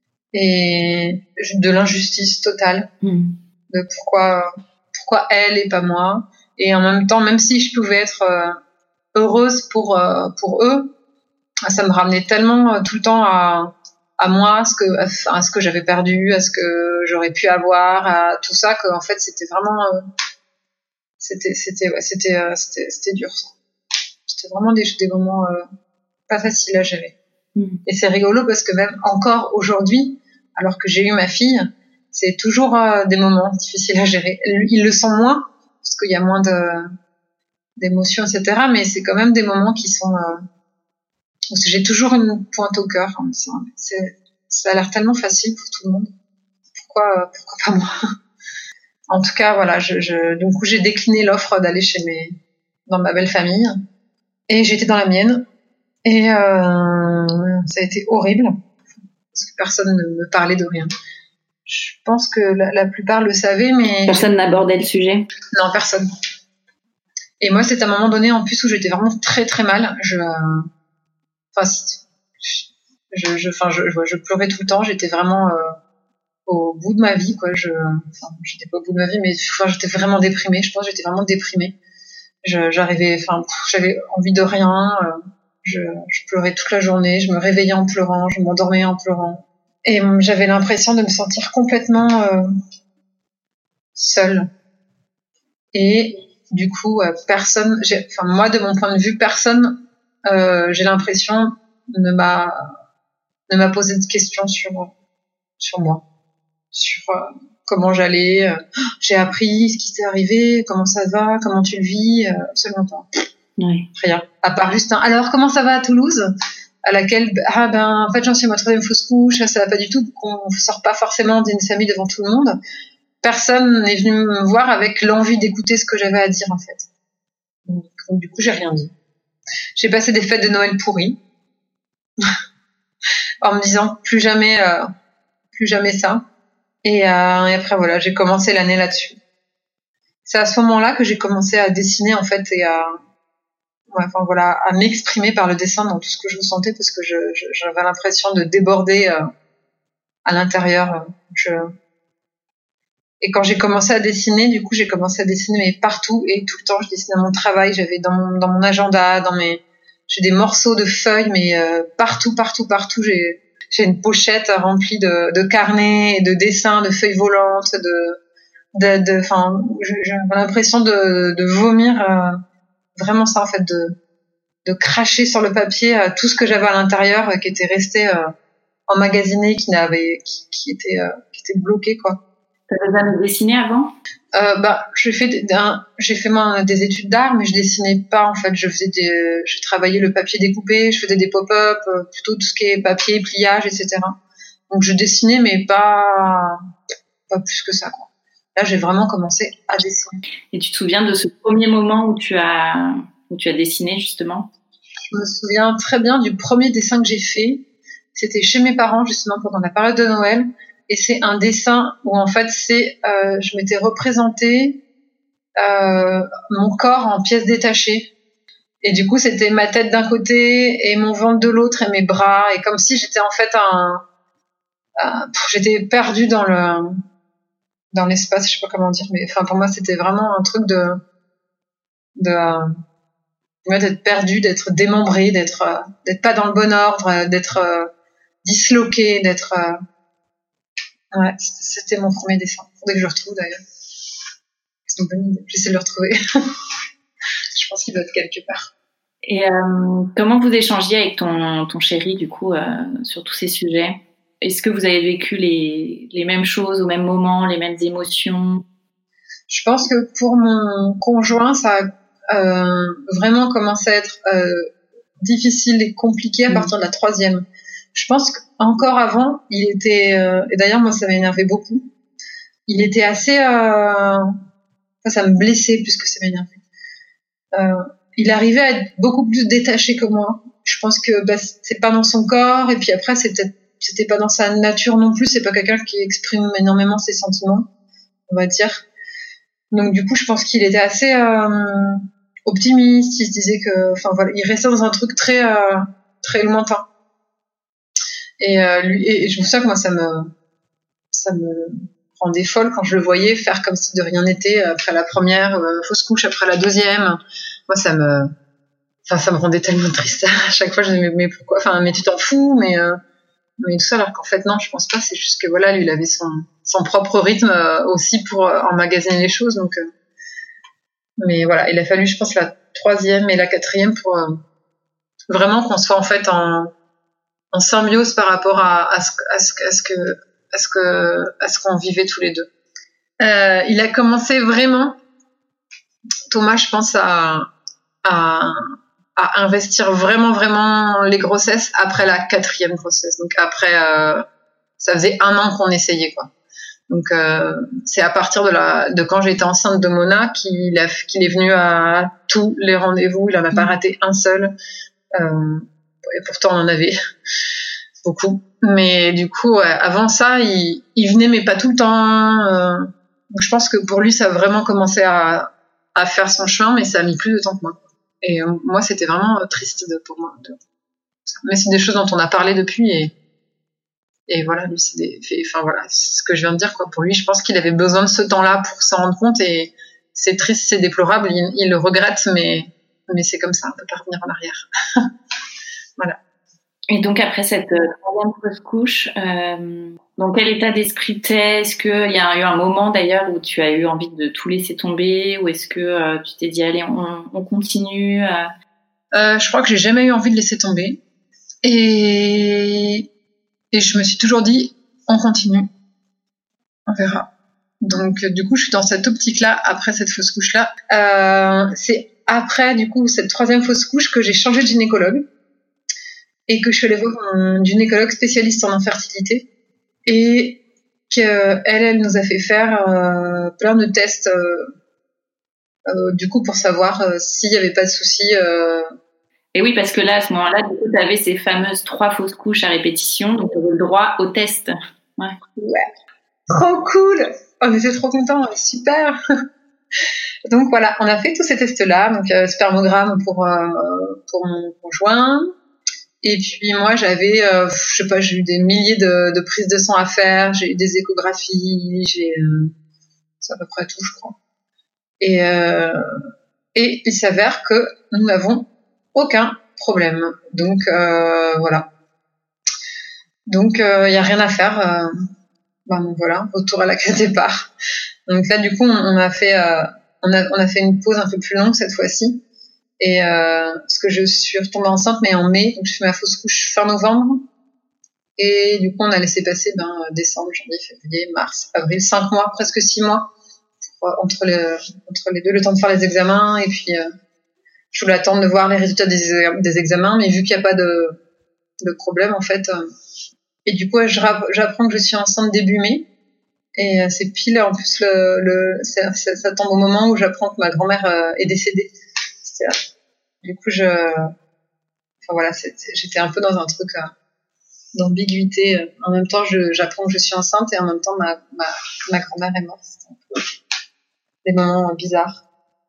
et de l'injustice totale. Mmh. De pourquoi, pourquoi elle et pas moi. Et en même temps, même si je pouvais être euh, heureuse pour, euh, pour eux, ça me ramenait tellement euh, tout le temps à, à moi, à ce que, à, à ce que j'avais perdu, à ce que j'aurais pu avoir, à tout ça, qu'en fait, c'était vraiment... Euh, c'était, c'était, ouais, c'était, euh, c'était, c'était dur, ça. C'était vraiment des, des moments euh, pas faciles à gérer. Mmh. Et c'est rigolo parce que même encore aujourd'hui, alors que j'ai eu ma fille, c'est toujours euh, des moments difficiles à gérer. Ils le sont moins, parce qu'il y a moins de, d'émotions, et cetera. Mais c'est quand même des moments qui sont... Euh, j'ai toujours une pointe au cœur. Hein, c'est, c'est, ça a l'air tellement facile pour tout le monde. Pourquoi, pourquoi pas moi? En tout cas, voilà, je, je, du coup, j'ai décliné l'offre d'aller chez mes, dans ma belle famille. Et j'étais dans la mienne. Et euh, ça a été horrible. Parce que personne ne me parlait de rien. Je pense que la, la plupart le savaient, mais...
Personne n'abordait le sujet?
Non, personne. Et moi, c'est à un moment donné, en plus, où j'étais vraiment très, très mal. Je... Enfin, je, je, enfin, je, je, je pleurais tout le temps. J'étais vraiment euh, au bout de ma vie, quoi. Je... Enfin, j'étais pas au bout de ma vie, mais enfin, j'étais vraiment déprimée. Je pense que j'étais vraiment déprimée. Je, j'arrivais... Enfin, j'avais envie de rien. Euh, je, je pleurais toute la journée. Je me réveillais en pleurant. Je m'endormais en pleurant. Et j'avais l'impression de me sentir complètement euh, seule. Et du coup, euh, personne, j'ai, enfin moi de mon point de vue, personne, euh, j'ai l'impression ne m'a ne m'a posé de questions sur sur moi, sur euh, comment j'allais. Euh, j'ai appris ce qui s'est arrivé, comment ça va, comment tu le vis, euh, absolument pas.
Oui.
Rien. À part juste un. Alors comment ça va à Toulouse? À laquelle, ah ben, en fait, j'en suis à ma troisième fausse couche, ça va pas du tout, qu'on sort pas forcément d'une famille devant tout le monde. Personne n'est venu me voir avec l'envie d'écouter ce que j'avais à dire, en fait. Donc, du coup, j'ai rien dit. J'ai passé des fêtes de Noël pourries. En me disant, plus jamais, euh, plus jamais ça. Et, euh, et après, voilà, j'ai commencé l'année là-dessus. C'est à ce moment-là que j'ai commencé à dessiner, en fait, et à, ouais, enfin voilà, à m'exprimer par le dessin dans tout ce que je ressentais parce que je, je, j'avais l'impression de déborder euh, à l'intérieur. Je... Et quand j'ai commencé à dessiner, du coup, j'ai commencé à dessiner mais partout et tout le temps. Je dessinais mon travail, j'avais dans mon, dans mon agenda, dans mes, j'ai des morceaux de feuilles, mais euh, partout, partout, partout. J'ai, j'ai une pochette remplie de, de carnets, de dessins, de feuilles volantes, de, de, enfin, j'ai l'impression de, de vomir. Euh, vraiment ça en fait, de de cracher sur le papier euh, tout ce que j'avais à l'intérieur euh, qui était resté euh, emmagasiné, qui n'avait qui, qui était euh, qui était bloqué, quoi.
T'avais jamais dessiné avant?
Euh, bah j'ai fait des, un, j'ai fait moi des études d'art, mais je dessinais pas en fait. Je faisais des, je travaillais le papier découpé, je faisais des pop-up, euh, plutôt tout ce qui est papier, pliage, et cetera. Donc je dessinais, mais pas pas plus que ça, quoi. Là, j'ai vraiment commencé à dessiner.
Et tu te souviens de ce premier moment où tu as, où tu as dessiné, justement?
Je me souviens très bien du premier dessin que j'ai fait. C'était chez mes parents, justement, pendant la période de Noël. Et c'est un dessin où, en fait, c'est, euh, je m'étais représentée euh, mon corps en pièces détachées. Et du coup, c'était ma tête d'un côté et mon ventre de l'autre et mes bras. Et comme si j'étais, en fait, un... un j'étais perdue dans le... dans l'espace, je sais pas comment dire, mais enfin pour moi c'était vraiment un truc de de euh, d'être perdu, d'être démembré, d'être euh, d'être pas dans le bon ordre, d'être euh, disloqué, d'être euh, Ouais, c'était mon premier dessin. Faudrait que je le retrouve d'ailleurs. C'est une bonne idée. J'essaie de le retrouver. Je pense qu'il doit être quelque part.
Et euh, comment vous échangiez avec ton, ton chéri, du coup, euh, sur tous ces sujets? Est-ce que vous avez vécu les, les mêmes choses au même moment, les mêmes émotions?
Je pense que pour mon conjoint, ça a euh, vraiment commencé à être euh, difficile et compliqué à mmh. partir de la troisième. Je pense qu'encore avant, il était... Euh, et d'ailleurs, moi, ça m'a énervé beaucoup. Il était assez... Euh, enfin, ça me blessait plus que ça m'énervait. Euh, il arrivait à être beaucoup plus détaché que moi. Je pense que bah, c'est pas dans son corps. Et puis après, c'était, c'était pas dans sa nature non plus. C'est pas quelqu'un qui exprime énormément ses sentiments, on va dire. Donc du coup, je pense qu'il était assez euh, optimiste. Il se disait que... Enfin voilà, il restait dans un truc très, euh, très lointain. Et, euh, lui, et je me souviens que moi, ça me, ça me rendait folle quand je le voyais faire comme si de rien n'était après la première euh, fausse couche, après la deuxième. Moi, ça me, enfin, ça me rendait tellement triste. À chaque fois, je me disais, mais pourquoi? Enfin, mais tu t'en fous, mais, euh, mais tout ça, alors qu'en fait, non, je pense pas. C'est juste que voilà, lui, il avait son, son propre rythme euh, aussi pour euh, emmagasiner les choses. Donc, euh, mais voilà, il a fallu, je pense, la troisième et la quatrième pour euh, vraiment qu'on soit en fait en en symbiose par rapport à, à, ce, à, ce, à, ce que, à, ce que, à ce qu'on vivait tous les deux. Euh, il a commencé vraiment, Thomas, je pense, à, à, à investir vraiment, vraiment les grossesses après la quatrième grossesse. Donc après, euh, ça faisait un an qu'on essayait, quoi. Donc euh, c'est à partir de, la, de quand j'étais enceinte de Mona qu'il, a, qu'il est venu à tous les rendez-vous. Il n'en a pas raté un seul. Euh, et pourtant on en avait beaucoup, mais du coup ouais, avant ça il, il venait mais pas tout le temps, euh, donc je pense que pour lui ça a vraiment commencé à, à faire son chemin, mais ça a mis plus de temps que moi, et euh, moi c'était vraiment euh, triste de, pour moi de, mais c'est des choses dont on a parlé depuis, et, et voilà, lui c'est des, enfin voilà, c'est ce que je viens de dire, quoi. Pour lui, je pense qu'il avait besoin de ce temps-là pour s'en rendre compte, et c'est triste, c'est déplorable, il, il le regrette, mais, mais c'est comme ça, on peut pas revenir en arrière. Voilà.
Et donc après cette euh, troisième fausse couche, euh, dans quel état d'esprit t'es? Est-ce qu'il y a eu un moment d'ailleurs où tu as eu envie de tout laisser tomber, ou est-ce que euh, tu t'es dit allez on, on continue? euh...
Euh, je crois que j'ai jamais eu envie de laisser tomber, et et je me suis toujours dit on continue, on verra. Donc du coup je suis dans cette optique là après cette fausse couche là. Euh, c'est après du coup cette troisième fausse couche que j'ai changé de gynécologue. Et que je suis allée voir un gynécologue spécialiste en infertilité, et qu'elle, elle nous a fait faire euh, plein de tests, euh, euh, du coup pour savoir euh, s'il n'y avait pas de soucis. Euh...
Et oui, parce que là, à ce moment-là, du coup, tu avais ces fameuses trois fausses couches à répétition, donc tu avais le droit au test. Ouais.
Ouais. Trop cool. On était trop contents, super. Donc voilà, on a fait tous ces tests-là, donc euh, spermogramme pour euh, pour mon conjoint. Et puis moi j'avais, euh, je sais pas, j'ai eu des milliers de, de prises de sang à faire, j'ai eu des échographies, j'ai, euh, c'est à peu près tout je crois. Et, euh, et il s'avère que nous n'avons aucun problème. Donc euh, voilà. Donc il euh, y a rien à faire. Euh, ben voilà, retour à la case départ. Donc là du coup on, on a fait, euh, on a on a fait une pause un peu plus longue cette fois-ci. Et euh, parce que je suis retombée enceinte, mais en mai, donc je fais ma fausse couche fin novembre. Et du coup, on a laissé passer ben, décembre, janvier, février, mars, avril, cinq mois, presque six mois pour, euh, entre, les, entre les deux, le temps de faire les examens. Et puis, euh, je voulais attendre de voir les résultats des, des examens, mais vu qu'il n'y a pas de, de problème, en fait. Euh, et du coup, je, j'apprends que je suis enceinte début mai. Et euh, c'est pile, en plus, le, le, c'est, c'est, ça tombe au moment où j'apprends que ma grand-mère euh, est décédée. C'est, du coup, je, enfin voilà, c'était, j'étais un peu dans un truc euh, d'ambiguïté. En même temps, je, j'apprends que je suis enceinte, et en même temps, ma, ma, ma grand-mère est morte. C'était un peu des moments bizarres.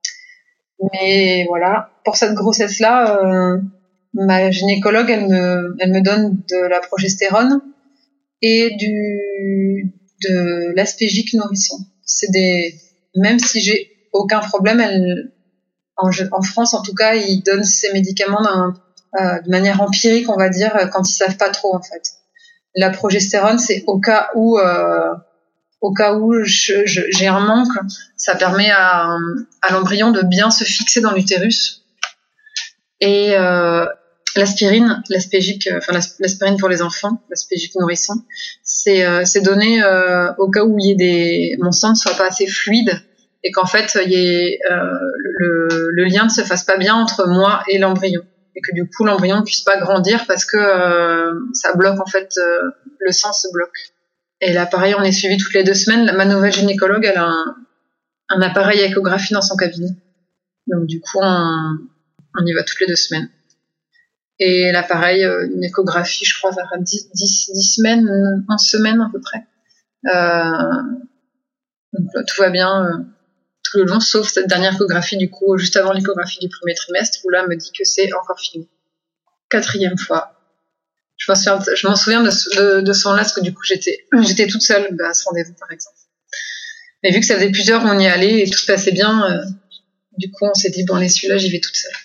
Mais voilà, pour cette grossesse-là, euh, ma gynécologue, elle me, elle me donne de la progestérone et du, de l'aspégique nourrisson. C'est des, même si j'ai aucun problème, elle, en, en France, en tout cas, ils donnent ces médicaments d'un, euh, de manière empirique, on va dire, quand ils savent pas trop, en fait. La progestérone, c'est au cas où, euh, au cas où je, je, j'ai un manque, ça permet à, à l'embryon de bien se fixer dans l'utérus. Et euh, l'aspirine, l'aspégique, enfin l'aspirine pour les enfants, l'aspégique nourrisson, c'est, euh, c'est donné euh, au cas où il y ait des, mon sang ne soit pas assez fluide et qu'en fait il y ait, euh, le, le lien ne se fasse pas bien entre moi et l'embryon. Et que du coup l'embryon ne puisse pas grandir parce que euh, ça bloque en fait, euh, le sang se bloque. Et là pareil, on est suivi toutes les deux semaines. Ma nouvelle gynécologue, elle a un, un appareil à échographie dans son cabinet, donc du coup on, on y va toutes les deux semaines. Et là pareil, euh, une échographie, je crois vers dix, dix, dix semaines, onze semaines à peu près. Euh, donc là, tout va bien euh, tout le long, sauf cette dernière échographie du coup juste avant l'échographie du premier trimestre où là elle me dit que c'est encore fini. Quatrième fois. Je m'en souviens, je m'en souviens de, de, de ce moment-là parce que du coup j'étais, j'étais toute seule bah, à ce rendez-vous par exemple. Mais vu que ça faisait plusieurs, on y allait et tout se passait bien, euh, du coup on s'est dit bon allez celui-là j'y vais toute seule.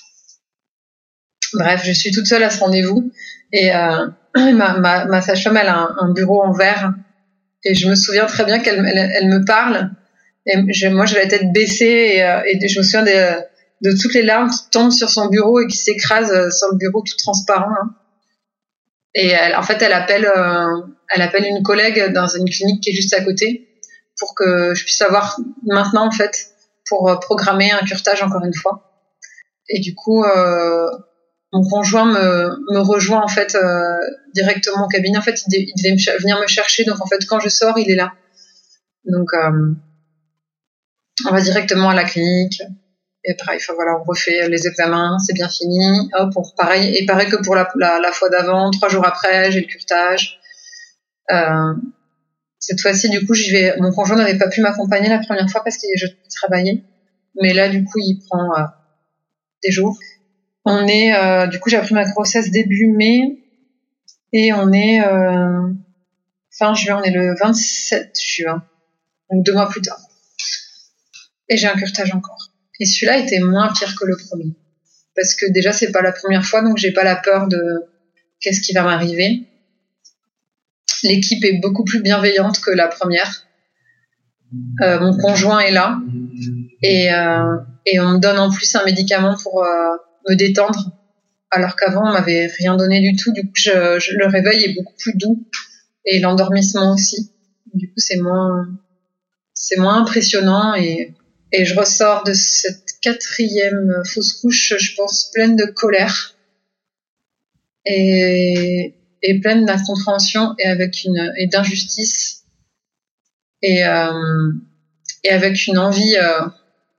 Bref, je suis toute seule à ce rendez-vous et euh, ma, ma, ma sage-femme elle a un, un bureau en verre et je me souviens très bien qu'elle elle, elle me parle. Et je, moi, j'ai la tête baissée et, euh, et je me souviens des, de toutes les larmes qui tombent sur son bureau et qui s'écrasent sur le bureau tout transparent. Hein. Et elle, en fait, elle appelle, euh, elle appelle une collègue dans une clinique qui est juste à côté pour que je puisse avoir maintenant, en fait, pour euh, programmer un curetage encore une fois. Et du coup, euh, mon conjoint me, me rejoint en fait euh, directement au cabinet. En fait, il, de, il devait me, venir me chercher. Donc, en fait, quand je sors, il est là. Donc, euh, on va directement à la clinique et pareil, enfin voilà, on refait les examens, c'est bien fini, hop, on pareil et pareil que pour la, la, la fois d'avant, trois jours après, j'ai le curetage. Euh, cette fois-ci, du coup, j'y vais. Mon conjoint n'avait pas pu m'accompagner la première fois parce qu'il je travaillais, mais là, du coup, il prend euh, des jours. On est, euh, du coup, j'ai appris ma grossesse début mai et on est euh, fin juin, on est le vingt-sept juin, donc deux mois plus tard. Et j'ai un curetage encore. Et celui-là était moins pire que le premier. Parce que déjà, c'est pas la première fois, donc j'ai pas la peur de qu'est-ce qui va m'arriver. L'équipe est beaucoup plus bienveillante que la première. Euh, mon conjoint est là. Et, euh, et on me donne en plus un médicament pour euh, me détendre. Alors qu'avant, on m'avait rien donné du tout. Du coup, je, je, le réveil est beaucoup plus doux. Et l'endormissement aussi. Du coup, c'est moins, c'est moins impressionnant et Et je ressors de cette quatrième fausse couche, je pense, pleine de colère et, et pleine d'incompréhension et avec une et d'injustice et euh, et avec une envie euh,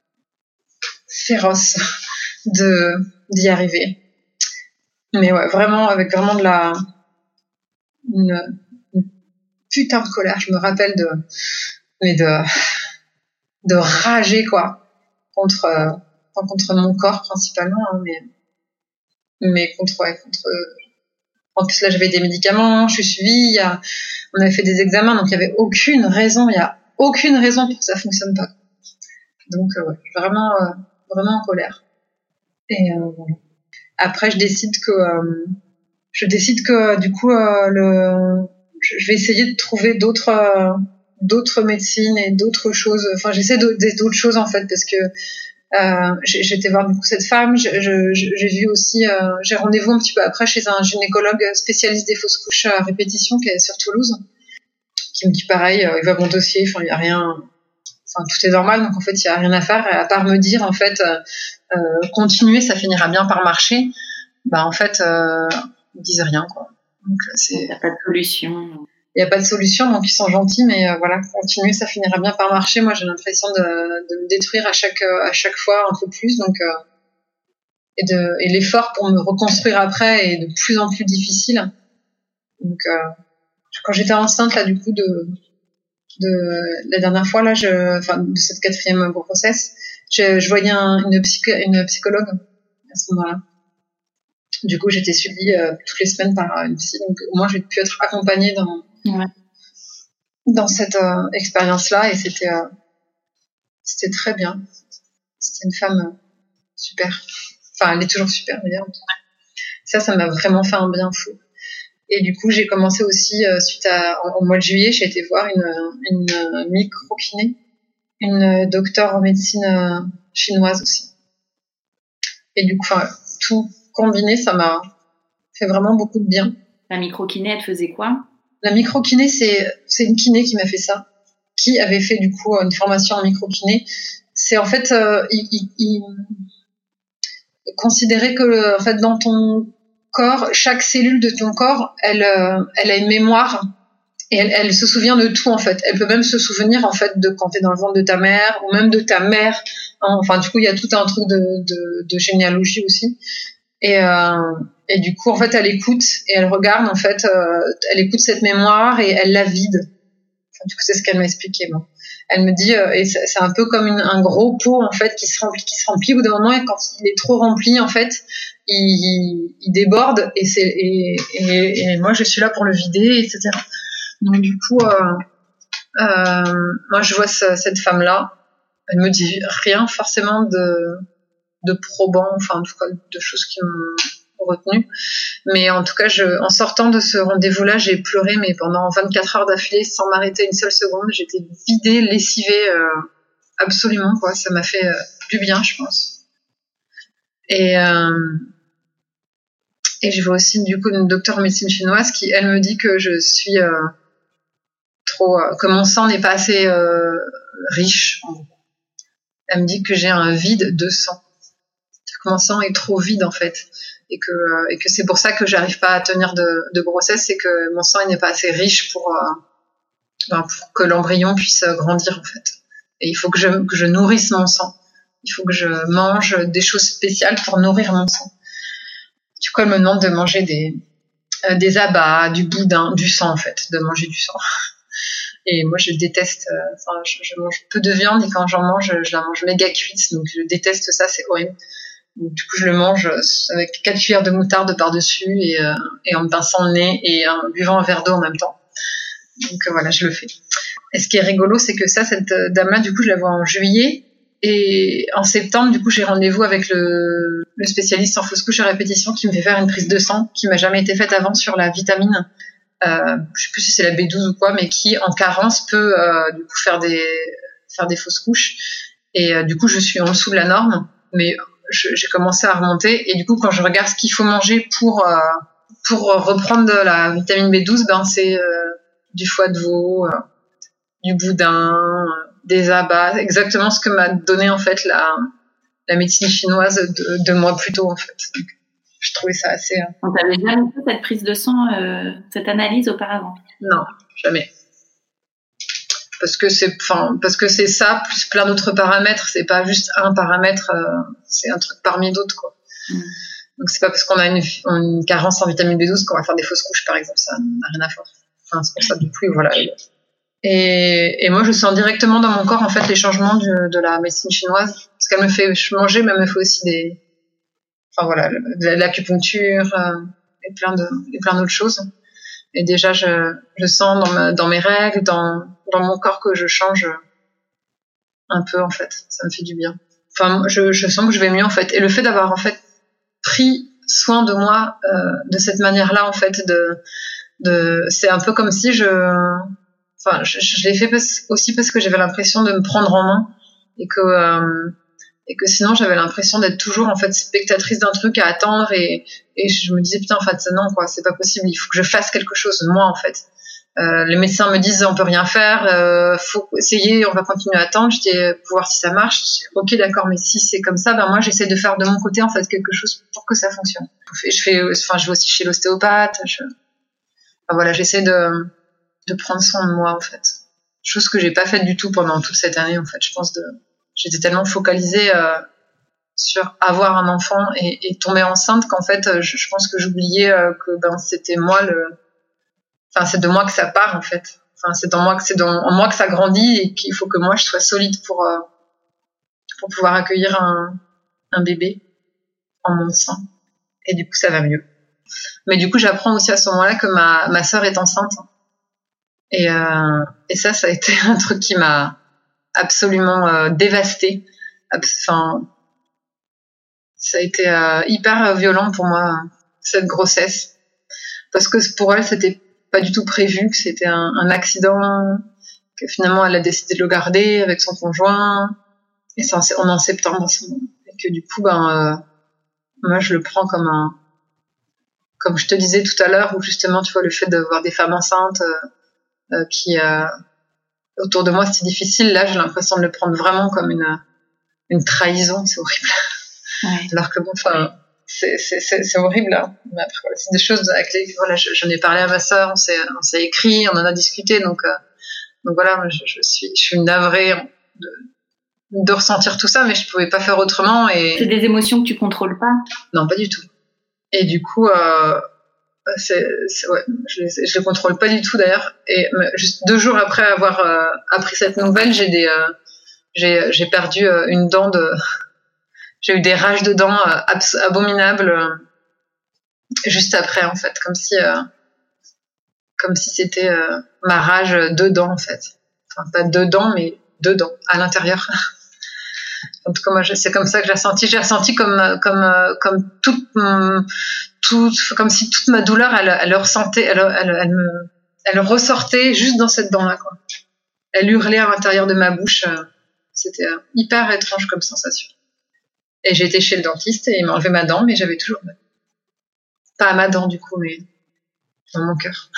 féroce de d'y arriver. Mais ouais, vraiment avec vraiment de la une, une putain de colère. Je me rappelle de mais de de rager quoi contre euh, contre mon corps principalement hein, mais mais contre ouais contre en plus là j'avais des médicaments, je suis suivie, il y a, on avait fait des examens donc il y avait aucune raison, il y a aucune raison pour que ça fonctionne pas. Donc euh, ouais, vraiment euh, vraiment en colère. Et euh, voilà. Après je décide que euh, je décide que du coup euh, le je vais essayer de trouver d'autres euh, d'autres médecines et d'autres choses, enfin j'essaie d'autres, d'autres choses en fait parce que Euh, j'ai, j'étais voir du coup cette femme, je, je, j'ai vu aussi, euh, j'ai rendez-vous un petit peu après chez un gynécologue spécialiste des fausses couches à répétition qui est sur Toulouse, qui me dit pareil, euh, il va mon dossier, enfin il y a rien, enfin tout est normal, donc en fait il y a rien à faire à part me dire en fait euh, euh, continuer, ça finira bien par marcher. Bah en fait euh, ils disent rien quoi. Donc c'est,
il n'y a pas de solution.
Il n'y a pas de solution, donc ils sont gentils, mais euh, voilà, continuer, ça finira bien par marcher. Moi, j'ai l'impression de, de me détruire à chaque à chaque fois un peu plus, donc euh, et de et l'effort pour me reconstruire après est de plus en plus difficile. Donc, euh, quand j'étais enceinte là, du coup, de de la dernière fois là, je, enfin de cette quatrième grossesse, je, je voyais un, une psycho, une psychologue à ce moment-là. Du coup, j'étais suivie euh, toutes les semaines par une psy, donc au moins j'ai pu être accompagnée dans
Ouais.
dans cette euh, expérience-là et c'était euh, c'était très bien. C'était une femme euh, super. Enfin, elle est toujours super d'ailleurs. Ça, ça m'a vraiment fait un bien fou. Et du coup, j'ai commencé aussi, euh, suite à, en, au mois de juillet, j'ai été voir une, une, une micro-kiné, une docteure en médecine euh, chinoise aussi. Et du coup, enfin, tout combiné, ça m'a fait vraiment beaucoup de bien.
La micro-kiné, elle faisait quoi?
La micro-kiné, c'est, c'est une kiné qui m'a fait ça, qui avait fait du coup une formation en micro-kiné. C'est en fait, euh, il, il, il considérait que en fait, dans ton corps, chaque cellule de ton corps, elle, euh, elle a une mémoire et elle, elle se souvient de tout en fait. Elle peut même se souvenir en fait de quand t'es dans le ventre de ta mère ou même de ta mère. Enfin, du coup, il y a tout un truc de, de, de généalogie aussi. Et, euh, et du coup, en fait, elle écoute et elle regarde en fait, euh, elle écoute cette mémoire et elle la vide. Enfin, du coup, c'est ce qu'elle m'a expliqué moi. Elle me dit, euh, et c'est, c'est un peu comme une, un gros pot en fait qui se remplit, qui se remplit au bout d'un moment et quand il est trop rempli en fait, il, il déborde et c'est et, et, et moi je suis là pour le vider, et cetera. Donc du coup, euh, euh, moi je vois ce, cette femme là, elle me dit rien forcément de de probant, enfin en tout cas de choses qui m'ont retenu. Mais en tout cas, je, en sortant de ce rendez-vous-là, j'ai pleuré, mais pendant vingt-quatre heures d'affilée, sans m'arrêter une seule seconde. J'étais vidée, lessivée, euh, absolument, quoi. Ça m'a fait euh, du bien, je pense. Et, euh, et je vois aussi, du coup, une docteure en médecine chinoise qui, elle, me dit que je suis euh, trop, euh, que mon sang n'est pas assez euh, riche. Elle me dit que j'ai un vide de sang. Que mon sang est trop vide, en fait. Et que, et que c'est pour ça que j'arrive pas à tenir de, de grossesse, c'est que mon sang il n'est pas assez riche pour, euh, ben pour que l'embryon puisse grandir en fait. Et il faut que je, que je nourrisse mon sang. Il faut que je mange des choses spéciales pour nourrir mon sang. Du coup, elle me demande de manger des, euh, des abats, du boudin, du sang en fait, de manger du sang. Et moi, je déteste. Euh, enfin, je, je mange peu de viande et quand j'en mange, je la mange méga cuite, donc je déteste ça, c'est horrible. Du coup, je le mange avec quatre cuillères de moutarde par-dessus et, euh, et en me pinçant le nez et en buvant un verre d'eau en même temps. Donc euh, voilà, je le fais. Et ce qui est rigolo, c'est que ça, cette dame-là, du coup, je la vois en juillet. Et en septembre, du coup, j'ai rendez-vous avec le, le spécialiste en fausse couche à répétition qui me fait faire une prise de sang qui m'a jamais été faite avant sur la vitamine. Euh, je sais plus si c'est la B douze ou quoi, mais qui, en carence, peut euh, du coup faire des, faire des fausses couches. Et euh, du coup, je suis en dessous de la norme. Mais Je, j'ai commencé à remonter et du coup quand je regarde ce qu'il faut manger pour euh, pour reprendre de la vitamine B douze, ben c'est euh, du foie de veau, euh, du boudin, euh, des abats, exactement ce que m'a donné en fait la la médecine chinoise de, deux mois plus tôt en fait. Donc, je trouvais ça assez. Euh...
On t'avait jamais fait cette prise de sang, euh, cette analyse auparavant?
Non, jamais. Parce que c'est, enfin, parce que c'est ça plus plein d'autres paramètres. C'est pas juste un paramètre, euh, c'est un truc parmi d'autres, quoi. Mmh. Donc c'est pas parce qu'on a une, une carence en vitamine B douze qu'on va faire des fausses couches, par exemple. Ça n'a rien à voir. Enfin, c'est pour ça du coup, voilà. Et, et moi, je sens directement dans mon corps en fait les changements du, de la médecine chinoise, parce qu'elle me fait manger, mais elle me fait aussi des, enfin voilà, de l'acupuncture euh, et plein de, et plein d'autres choses. Et déjà, je, je sens dans, ma, dans mes règles, dans, dans mon corps que je change un peu, en fait. Ça me fait du bien. Enfin, je, je sens que je vais mieux, en fait. Et le fait d'avoir, en fait, pris soin de moi euh, de cette manière-là, en fait, de, de, c'est un peu comme si je... Enfin, je, je l'ai fait parce, aussi parce que j'avais l'impression de me prendre en main et que... Euh, et que sinon j'avais l'impression d'être toujours en fait spectatrice d'un truc à attendre et et je me disais putain en fait non quoi, c'est pas possible, il faut que je fasse quelque chose moi en fait. Euh, les médecins me disent on peut rien faire, euh, faut essayer, on va continuer à attendre. Je dis pour voir si ça marche. Je dis, ok d'accord, mais si c'est comme ça, ben moi j'essaie de faire de mon côté en fait quelque chose pour que ça fonctionne. Je fais, enfin je vais aussi chez l'ostéopathe. Je, enfin, voilà, j'essaie de de prendre soin de moi en fait. Chose que j'ai pas faite du tout pendant toute cette année en fait. Je pense de J'étais tellement focalisée euh, sur avoir un enfant et, et tomber enceinte qu'en fait, je, je pense que j'oubliais euh, que ben c'était moi le, enfin c'est de moi que ça part en fait. Enfin c'est dans moi que c'est dans en moi que ça grandit et qu'il faut que moi je sois solide pour euh, pour pouvoir accueillir un, un bébé en mon sein. Et du coup ça va mieux. Mais du coup j'apprends aussi à ce moment-là que ma ma sœur est enceinte. Et euh, et ça ça a été un truc qui m'a absolument euh, dévastée. Enfin, ça a été euh, hyper violent pour moi cette grossesse parce que pour elle, c'était pas du tout prévu, que c'était un, un accident, que finalement, elle a décidé de le garder avec son conjoint. Et c'est en, on est en septembre en ce moment. Et que du coup, ben, euh, moi, je le prends comme un, comme je te disais tout à l'heure, où justement, tu vois, le fait de voir des femmes enceintes euh, euh, qui, euh, autour de moi, c'était difficile. Là, j'ai l'impression de le prendre vraiment comme une, une trahison. C'est horrible. Ouais. Alors que bon, enfin, c'est, c'est, c'est, c'est horrible. Hein. Mais après, voilà, c'est des choses avec les, voilà, je, j'en ai parlé à ma sœur, on s'est, on s'est écrit, on en a discuté. Donc, euh, donc voilà, je, je suis, je suis navrée de, de ressentir tout ça, mais je pouvais pas faire autrement. Et
c'est des émotions que tu contrôles pas?
Non, pas du tout. Et du coup, euh, c'est, c'est ouais, je les, je les contrôle pas du tout d'ailleurs. Et juste deux jours après avoir euh, appris cette nouvelle, j'ai des, euh, j'ai, j'ai perdu euh, une dent de, j'ai eu des rages de dents euh, abs- abominables euh, juste après en fait, comme si, euh, comme si c'était euh, ma rage de dents en fait. Enfin, pas deux dents, mais deux dents à l'intérieur. En tout cas, moi, c'est comme ça que j'ai ressenti. J'ai ressenti comme, comme, comme toute, toute, comme si toute ma douleur, elle, elle ressentait, elle, elle, elle me, elle ressortait juste dans cette dent-là, quoi. Elle hurlait à l'intérieur de ma bouche. C'était hyper étrange comme sensation. Et j'ai été chez le dentiste et il m'a enlevé ma dent, mais j'avais toujours mal. Pas à ma dent, du coup, mais dans mon cœur.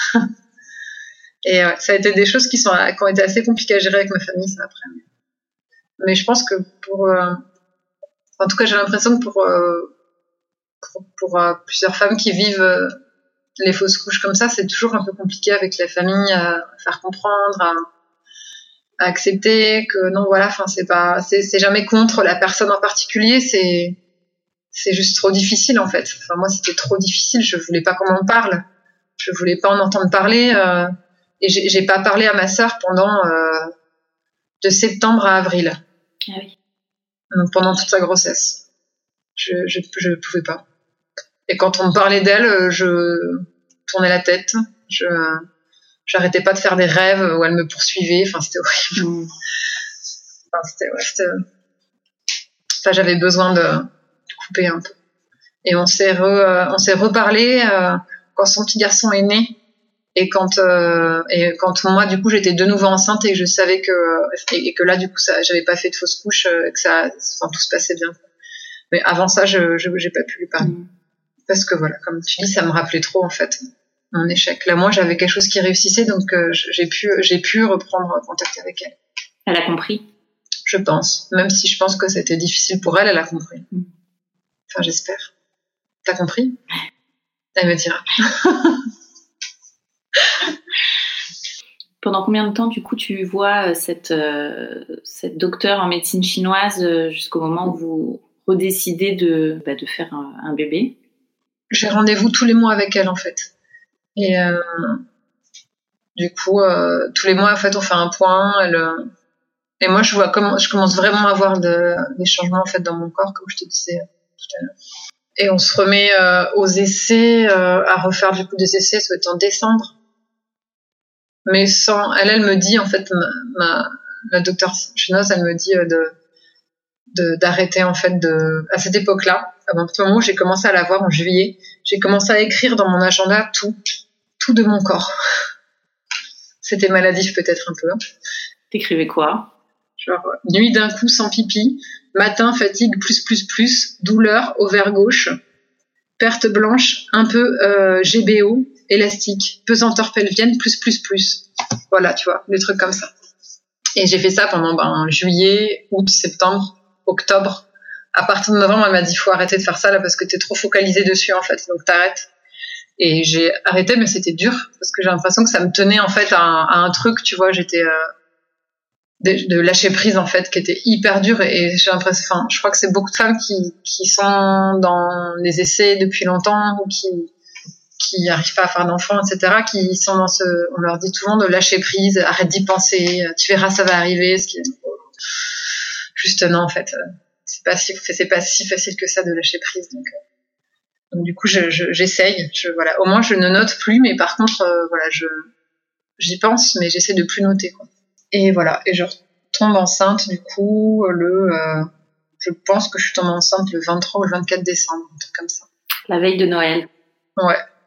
Et ouais, ça a été des choses qui sont, qui ont été assez compliquées à gérer avec ma famille, ça, après. Mais je pense que pour, euh, en tout cas, j'ai l'impression que pour, euh, pour, pour euh, plusieurs femmes qui vivent euh, les fausses couches comme ça, c'est toujours un peu compliqué avec la famille à faire comprendre, à, à accepter que non, voilà, enfin, c'est pas, c'est, c'est jamais contre la personne en particulier, c'est, c'est juste trop difficile en fait. Enfin, moi, c'était trop difficile, je voulais pas qu'on m'en parle, je voulais pas en entendre parler, euh, et j'ai, j'ai pas parlé à ma sœur pendant euh, de septembre à avril.
Ah oui.
Donc pendant toute sa grossesse, je, je, je pouvais pas. Et quand on me parlait d'elle, je tournais la tête, je, j'arrêtais pas de faire des rêves où elle me poursuivait. Enfin, c'était horrible. Mmh. Enfin, c'était, ouais, c'était... Enfin, j'avais besoin de, de couper un peu. Et on s'est, re, on s'est reparlé euh, quand son petit garçon est né. Et quand, euh, et quand moi, du coup, j'étais de nouveau enceinte et que je savais que, et, et que là, du coup, ça, j'avais pas fait de fausse couche, et que ça, enfin, tout se passait bien. Mais avant ça, je, je, j'ai pas pu lui parler. Mmh. Parce que voilà, comme tu dis, ça me rappelait trop, en fait, mon échec. Là, moi, j'avais quelque chose qui réussissait, donc euh, j'ai pu, j'ai pu reprendre contact avec elle.
Elle a compris?
Je pense. Même si je pense que c'était difficile pour elle, elle a compris. Mmh. Enfin, j'espère. T'as compris? Elle me dira.
Pendant combien de temps, du coup, tu vois cette, euh, cette docteure en médecine chinoise euh, jusqu'au moment où vous redécidez de, bah, de faire un, un bébé?
J'ai rendez-vous tous les mois avec elle, en fait. Et euh, du coup, euh, tous les mois, en fait, on fait un point. Elle, euh, et moi, je vois comment, je commence vraiment à avoir de, des changements, en fait, dans mon corps, comme je te disais tout à l'heure. Et on se remet euh, aux essais, euh, à refaire du coup des essais, ça va être en décembre. Mais sans, elle, elle me dit, en fait, ma, ma la docteure chinoise, elle me dit euh, de, de, d'arrêter, en fait, de, à cette époque-là, à un petit moment où j'ai commencé à la voir en juillet, j'ai commencé à écrire dans mon agenda tout, tout de mon corps. C'était maladif, peut-être un peu.
T'écrivais quoi?
Genre, nuit d'un coup sans pipi, matin, fatigue, plus, plus, plus, douleur, ovaire gauche, perte blanche, un peu euh, G B O, élastique, pesanteur pelvienne, plus, plus, plus. Voilà, tu vois, des trucs comme ça. Et j'ai fait ça pendant ben, juillet, août, septembre, octobre. À partir de novembre, elle m'a dit, faut arrêter de faire ça là parce que t'es trop focalisée dessus en fait, donc t'arrêtes. Et j'ai arrêté, mais c'était dur parce que j'ai l'impression que ça me tenait en fait à un, à un truc, tu vois, j'étais euh, de, de lâcher prise en fait, qui était hyper dur. Et, et j'ai l'impression, enfin, je crois que c'est beaucoup de femmes qui qui sont dans les essais depuis longtemps ou qui qui n'arrivent pas à faire d'enfants, et cetera, qui sont dans ce, on leur dit souvent de lâcher prise, arrête d'y penser, tu verras, ça va arriver, ce qui est juste non, en fait, c'est pas si, c'est pas si facile que ça de lâcher prise, donc, donc du coup, je, je, j'essaye, je, voilà, au moins je ne note plus, mais par contre, euh, voilà, je, j'y pense, mais j'essaie de plus noter, quoi. Et voilà, et je tombe enceinte, du coup, le, euh, je pense que je suis tombée enceinte le vingt-trois ou le vingt-quatre décembre, un truc comme ça.
La veille de Noël.
Ouais.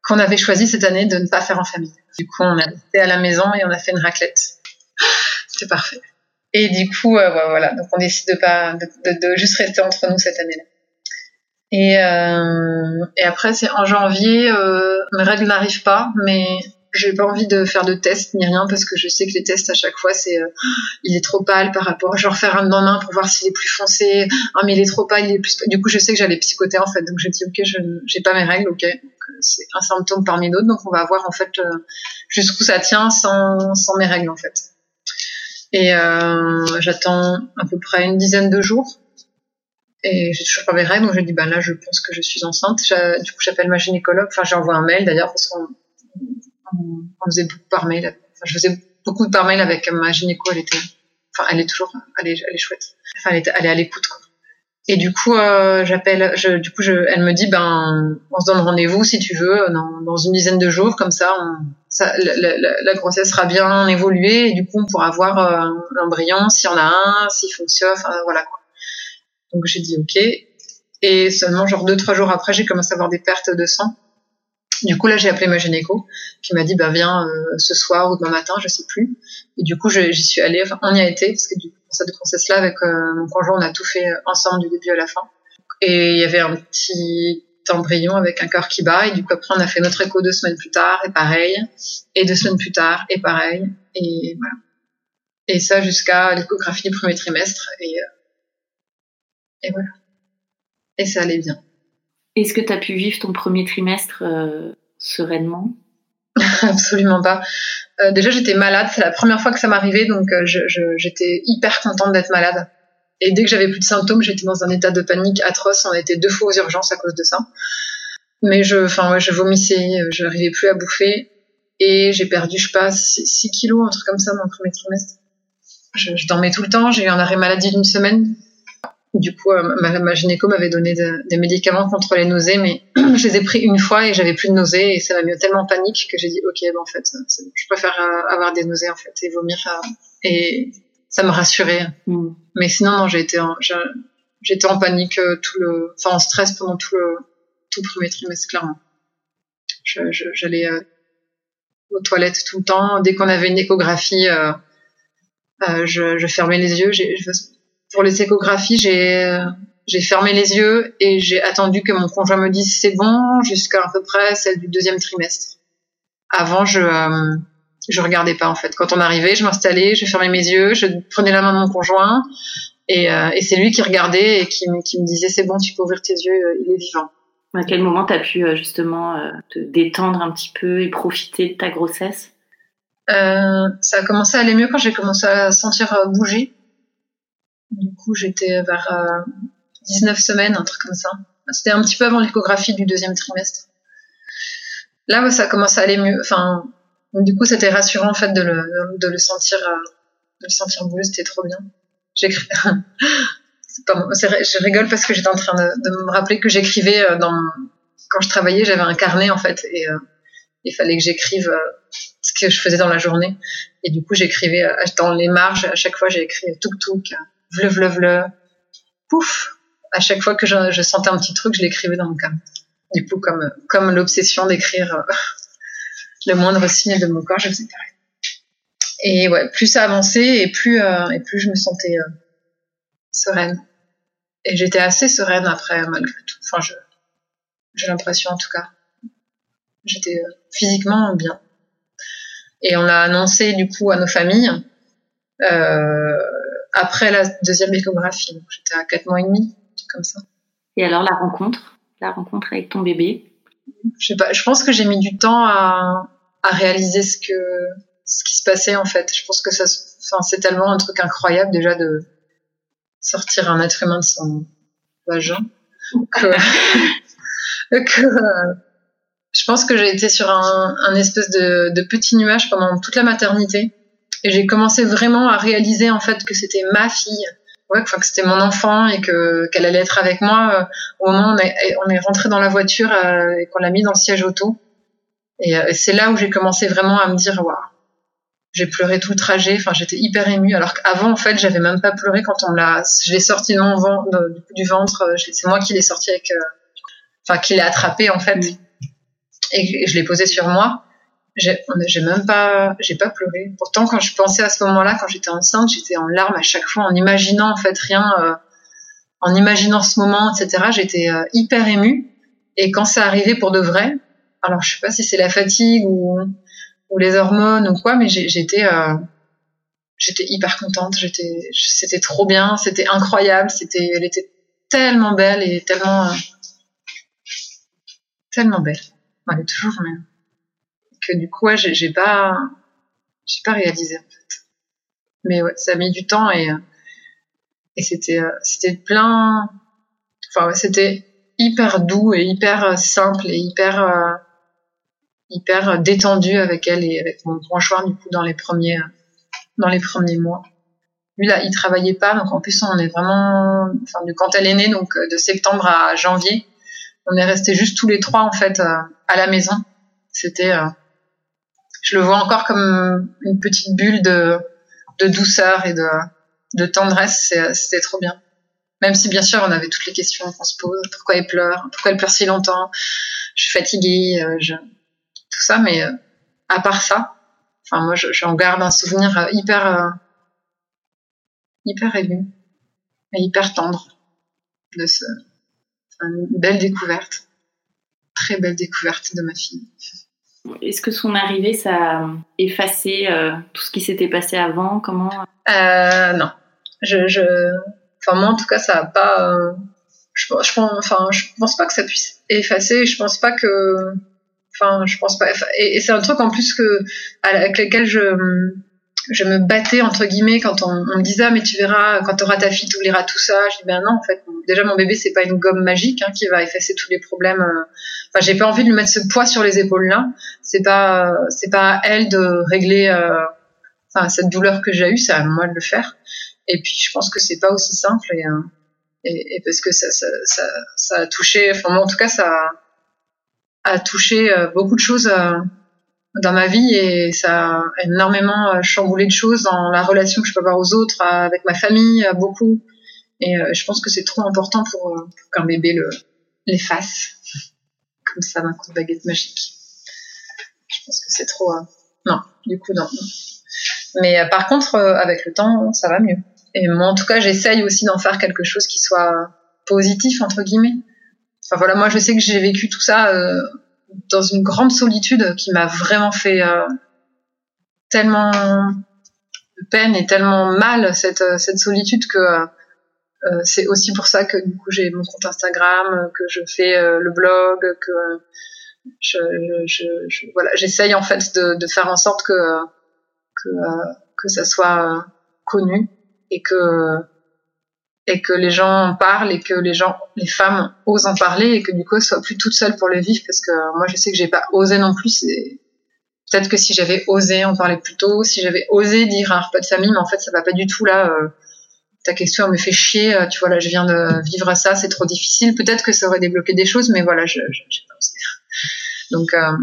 qu'on avait choisi cette année de ne pas faire en famille. Du coup, on est resté à la maison et on a fait une raclette. C'était parfait. Et du coup, euh, voilà, donc on décide de pas, de, de, de juste rester entre nous cette année-là. Et, euh, et après, c'est en janvier, euh, mes règles n'arrivent pas, mais j'ai pas envie de faire de tests ni rien parce que je sais que les tests à chaque fois, c'est, euh, il est trop pâle par rapport, genre faire un lendemain pour voir s'il est plus foncé. Ah, mais il est trop pâle, il est plus. Du coup, je sais que j'allais psychoter en fait, donc je dis ok, je j'ai pas mes règles, ok. Donc, c'est un symptôme parmi d'autres, donc on va voir en fait euh, jusqu'où ça tient sans sans mes règles en fait. Et euh, j'attends à peu près une dizaine de jours. Et j'ai toujours pas mes règles, donc je dis, bah là, je pense que je suis enceinte. J'ai, du coup, j'appelle ma gynécologue. Enfin, j'ai envoyé un mail d'ailleurs, parce qu'on on, on faisait beaucoup par mail. Enfin, je faisais beaucoup par mail avec ma gynéco. Elle était, enfin, elle est toujours, elle est, elle est chouette. Enfin, elle est, elle est à l'écoute, quoi. Et du coup, euh, j'appelle, je, du coup, je, elle me dit, ben, on se donne rendez-vous si tu veux, dans, dans une dizaine de jours, comme ça, on, ça la, la, la grossesse sera bien évoluée, et du coup, on pourra voir euh, l'embryon, s'il y en a un, s'il fonctionne, enfin, voilà, quoi. Donc j'ai dit ok, et seulement genre deux trois jours après j'ai commencé à avoir des pertes de sang. Du coup là j'ai appelé ma gynéco qui m'a dit bah viens euh, ce soir ou demain matin, je sais plus. Et du coup je, j'y suis allée, enfin on y a été parce que du coup pour cette grossesse là avec euh, mon conjoint on a tout fait ensemble du début à la fin. Et il y avait un petit embryon avec un cœur qui bat et du coup après on a fait notre écho deux semaines plus tard et pareil, et deux semaines plus tard et pareil, et voilà. Et ça jusqu'à l'échographie du premier trimestre et euh, Et voilà. Et ça allait bien.
Est-ce que tu as pu vivre ton premier trimestre euh, sereinement ?
Absolument pas. Euh, déjà, j'étais malade. C'est la première fois que ça m'arrivait, donc euh, je, je, j'étais hyper contente d'être malade. Et dès que j'avais plus de symptômes, j'étais dans un état de panique atroce. On était deux fois aux urgences à cause de ça. Mais je, enfin, ouais, je vomissais, je n'arrivais plus à bouffer. Et j'ai perdu, je sais pas, six kilos, un truc comme ça, dans le premier trimestre. Je, je dormais tout le temps. J'ai eu un arrêt maladie d'une semaine. Du coup, euh, ma, ma gynéco m'avait donné de, des médicaments contre les nausées, mais je les ai pris une fois et j'avais plus de nausées et ça m'a mis tellement en panique que j'ai dit ok, ben en fait, c'est bon, je préfère euh, avoir des nausées en fait et vomir euh, et ça me rassurait. Mm. Mais sinon, non, j'ai été en, j'ai, j'étais en panique euh, tout le, enfin en stress pendant tout le tout le premier trimestre clairement. Je, je, j'allais euh, aux toilettes tout le temps. Dès qu'on avait une échographie, euh, euh, je, je fermais les yeux. J'ai, je, Pour les échographies, j'ai, j'ai fermé les yeux et j'ai attendu que mon conjoint me dise c'est bon jusqu'à à peu près celle du deuxième trimestre. Avant, je euh, je regardais pas en fait. Quand on arrivait, je m'installais, je fermais mes yeux, je prenais la main de mon conjoint et, euh, et c'est lui qui regardait et qui, qui me disait c'est bon, tu peux ouvrir tes yeux, il est vivant.
À quel moment t'as pu justement te détendre un petit peu et profiter de ta grossesse ?
euh, Ça a commencé à aller mieux quand j'ai commencé à sentir bouger. Du coup, j'étais vers euh, dix-neuf semaines, un truc comme ça. C'était un petit peu avant l'échographie du deuxième trimestre. Là, ouais, ça commence à aller mieux. Enfin, du coup, c'était rassurant en fait de le de le sentir, euh, de le sentir bouger. C'était trop bien. J'écris. C'est pas, c'est, je rigole parce que j'étais en train de, de me rappeler que j'écrivais euh, dans quand je travaillais, j'avais un carnet en fait et euh, il fallait que j'écrive euh, ce que je faisais dans la journée. Et du coup, j'écrivais euh, dans les marges. À chaque fois, j'ai écrit touk touk. Vle, vle, vle, pouf. À chaque fois que je, je sentais un petit truc, je l'écrivais dans mon carnet. Du coup, comme, comme l'obsession d'écrire euh, le moindre signe de mon corps, je faisais pareil. Et ouais, plus ça avançait et plus, euh, et plus je me sentais euh, sereine. Et j'étais assez sereine après, malgré tout. Enfin, je, j'ai l'impression en tout cas. J'étais euh, physiquement bien. Et on l'a annoncé du coup à nos familles. Euh, après la deuxième échographie, donc j'étais à quatre mois et demi, comme ça.
Et alors la rencontre, la rencontre avec ton bébé ?
Je sais pas, je pense que j'ai mis du temps à, à réaliser ce que, ce qui se passait en fait. Je pense que ça, enfin, c'est tellement un truc incroyable déjà de sortir un être humain de son vagin que, que euh, je pense que j'ai été sur un, un espèce de, de petit nuage pendant toute la maternité. Et j'ai commencé vraiment à réaliser en fait que c'était ma fille, ouais, enfin que c'était mon enfant et que qu'elle allait être avec moi euh, au moment où on est, on est rentré dans la voiture euh, et qu'on l'a mis dans le siège auto. Et, euh, et c'est là où j'ai commencé vraiment à me dire waouh, j'ai pleuré tout le trajet. Enfin, j'étais hyper émue. Alors qu'avant en fait, j'avais même pas pleuré quand on me l'a, je l'ai sorti de mon ventre, du, du ventre. C'est moi qui l'ai sorti avec, euh, enfin qui l'ai attrapé en fait. et je l'ai posé sur moi. J'ai, j'ai même pas, j'ai pas pleuré. Pourtant, quand je pensais à ce moment-là, quand j'étais enceinte, j'étais en larmes à chaque fois, en imaginant en fait rien, euh, en imaginant ce moment, et cetera. J'étais euh, hyper émue. Et quand ça arrivait pour de vrai, alors je sais pas si c'est la fatigue ou, ou les hormones ou quoi, mais j'ai, j'étais, euh, j'étais hyper contente. J'étais, c'était trop bien, c'était incroyable, c'était, elle était tellement belle et tellement, euh, tellement belle. Elle est toujours même. Que du coup, ouais, j'ai, j'ai pas, j'ai pas réalisé en fait. Mais ouais, ça a mis du temps et et c'était euh, c'était plein. Enfin, ouais, c'était hyper doux et hyper simple et hyper euh, hyper détendu avec elle et avec mon conjoint du coup dans les premiers dans les premiers mois. Lui là, il travaillait pas, donc en plus on est vraiment, enfin, quand elle est née, donc de septembre à janvier, on est restés juste tous les trois en fait euh, à la maison. C'était euh, je le vois encore comme une petite bulle de, de douceur et de, de tendresse. C'est, c'était trop bien. Même si, bien sûr, on avait toutes les questions qu'on se pose. Pourquoi elle pleure? Pourquoi elle pleure si longtemps? Je suis fatiguée. Je... Tout ça, mais euh, à part ça, enfin, moi, je, j'en garde un souvenir hyper, euh, hyper ému et hyper tendre de ce, enfin, une belle découverte. Très belle découverte de ma fille.
Est-ce que son arrivée, ça a effacé euh, tout ce qui s'était passé avant? Comment?
euh, Non. Je, je... Enfin, moi, en tout cas, ça a pas... Euh... Je, je, enfin, je pense pas que ça puisse effacer. Je pense pas que... Enfin, je pense pas... Et, et c'est un truc, en plus, que, avec lequel je, je me battais, entre guillemets, quand on, on me disait « Ah, mais tu verras, quand t'auras ta fille, t'oublieras tout ça. » Je dis « Ben non, en fait. Déjà, mon bébé, c'est pas une gomme magique hein, qui va effacer tous les problèmes. Enfin, j'ai pas envie de lui mettre ce poids sur les épaules-là. C'est pas, c'est pas à elle de régler euh, enfin, cette douleur que j'ai eue, c'est à moi de le faire. Et puis, je pense que c'est pas aussi simple. Et, et, et parce que ça, ça, ça, ça a touché... Enfin, moi, en tout cas, ça a, a touché beaucoup de choses... Euh, dans ma vie et ça a énormément chamboulé de choses dans la relation que je peux avoir aux autres, avec ma famille, beaucoup. Et euh, je pense que c'est trop important pour, pour qu'un bébé le, l'efface comme ça d'un coup de baguette magique. Je pense que c'est trop... Euh... Non, du coup, non. Mais euh, par contre, euh, avec le temps, ça va mieux. Et moi, en tout cas, j'essaye aussi d'en faire quelque chose qui soit positif, entre guillemets. Enfin voilà, moi, je sais que j'ai vécu tout ça... Euh, dans une grande solitude qui m'a vraiment fait euh, tellement de peine et tellement mal cette, cette solitude que euh, c'est aussi pour ça que du coup j'ai mon compte Instagram, que je fais euh, le blog, que je, je, je, voilà, j'essaye en fait de, de faire en sorte que, que, euh, que ça soit connu et que et que les gens en parlent et que les gens, les femmes osent en parler et que du coup elles soient plus toutes seules pour le vivre parce que moi je sais que j'ai pas osé non plus. C'est... Peut-être que si j'avais osé en parler plus tôt, si j'avais osé dire à un repas de famille, mais en fait ça va pas du tout là. Euh, ta question elle me fait chier, tu vois là je viens de vivre ça, c'est trop difficile. Peut-être que ça aurait débloqué des choses, mais voilà je, je j'ai pas osé. Donc euh,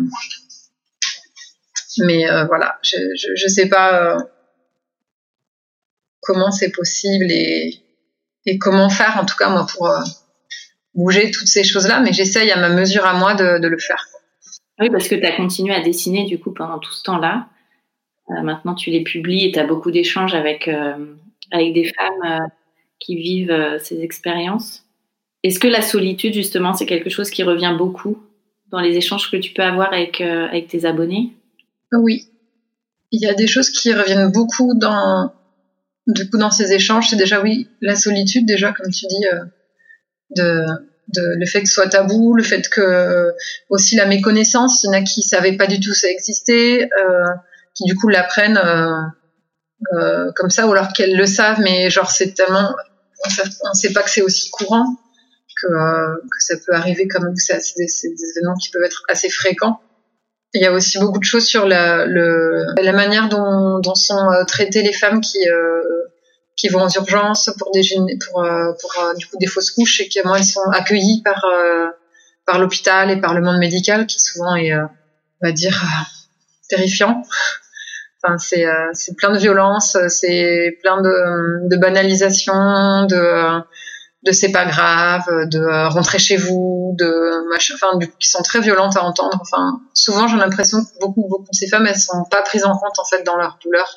mais euh, voilà, je, je je sais pas euh, comment c'est possible et et comment faire, en tout cas, moi, pour euh, bouger toutes ces choses-là, mais j'essaye à ma mesure à moi de, de le faire.
Oui, parce que tu as continué à dessiner, du coup, pendant tout ce temps-là. Euh, maintenant, tu les publies et tu as beaucoup d'échanges avec, euh, avec des femmes euh, qui vivent euh, ces expériences. Est-ce que la solitude, justement, c'est quelque chose qui revient beaucoup dans les échanges que tu peux avoir avec, euh, avec tes abonnés?
Oui. Il y a des choses qui reviennent beaucoup dans... Du coup, dans ces échanges, c'est déjà, oui, la solitude, déjà, comme tu dis, euh, de, de, le fait que ce soit tabou, le fait que, euh, aussi la méconnaissance, il y en a qui savaient pas du tout ça existait, euh, qui du coup l'apprennent euh, euh, comme ça, ou alors qu'elles le savent, mais genre c'est tellement, on sait, on sait pas que c'est aussi courant, que, euh, que ça peut arriver comme ça, c'est des, c'est des événements qui peuvent être assez fréquents. Il y a aussi beaucoup de choses sur la, le, la manière dont, dont sont euh, traitées les femmes qui, euh, qui vont aux urgences pour des, pour, euh, pour euh, du coup des fausses couches et comment elles sont accueillies par, euh, par l'hôpital et par le monde médical qui souvent est, euh, on va dire, euh, terrifiant. Enfin, c'est, euh, c'est plein de violence, c'est plein de, de banalisation, de, de c'est pas grave, de euh, rentrer chez vous, de machin, enfin, du coup, qui sont très violentes à entendre. Enfin, souvent, j'ai l'impression que beaucoup, beaucoup de ces femmes, elles sont pas prises en compte, en fait, dans leur douleur.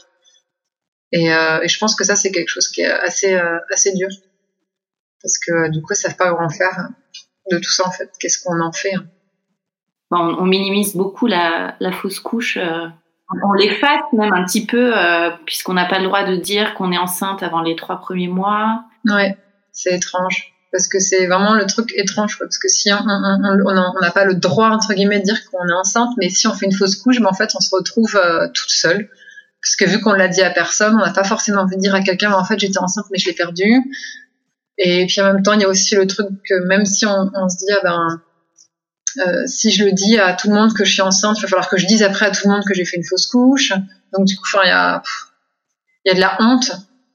Et, euh, et je pense que ça, c'est quelque chose qui est assez, euh, assez dur. Parce que, du coup, elles savent pas quoi en faire de tout ça, en fait. Qu'est-ce qu'on en fait? Hein.
Bon, on, on minimise beaucoup la, la fausse couche. Euh, on l'efface même un petit peu, euh, puisqu'on n'a pas le droit de dire qu'on est enceinte avant les trois premiers mois.
Ouais, c'est étrange. Parce que c'est vraiment le truc étrange, quoi. Parce que si on on n'a pas le droit, entre guillemets, de dire qu'on est enceinte, mais si on fait une fausse couche, ben, en fait, on se retrouve euh, toute seule. Parce que vu qu'on l'a dit à personne, on n'a pas forcément envie de dire à quelqu'un, mais en fait, j'étais enceinte, mais je l'ai perdue. Et puis, en même temps, il y a aussi le truc que même si on, on se dit, ah ben, euh, si je le dis à tout le monde que je suis enceinte, il va falloir que je dise après à tout le monde que j'ai fait une fausse couche. Donc, du coup, enfin, il y a, il y a de la honte,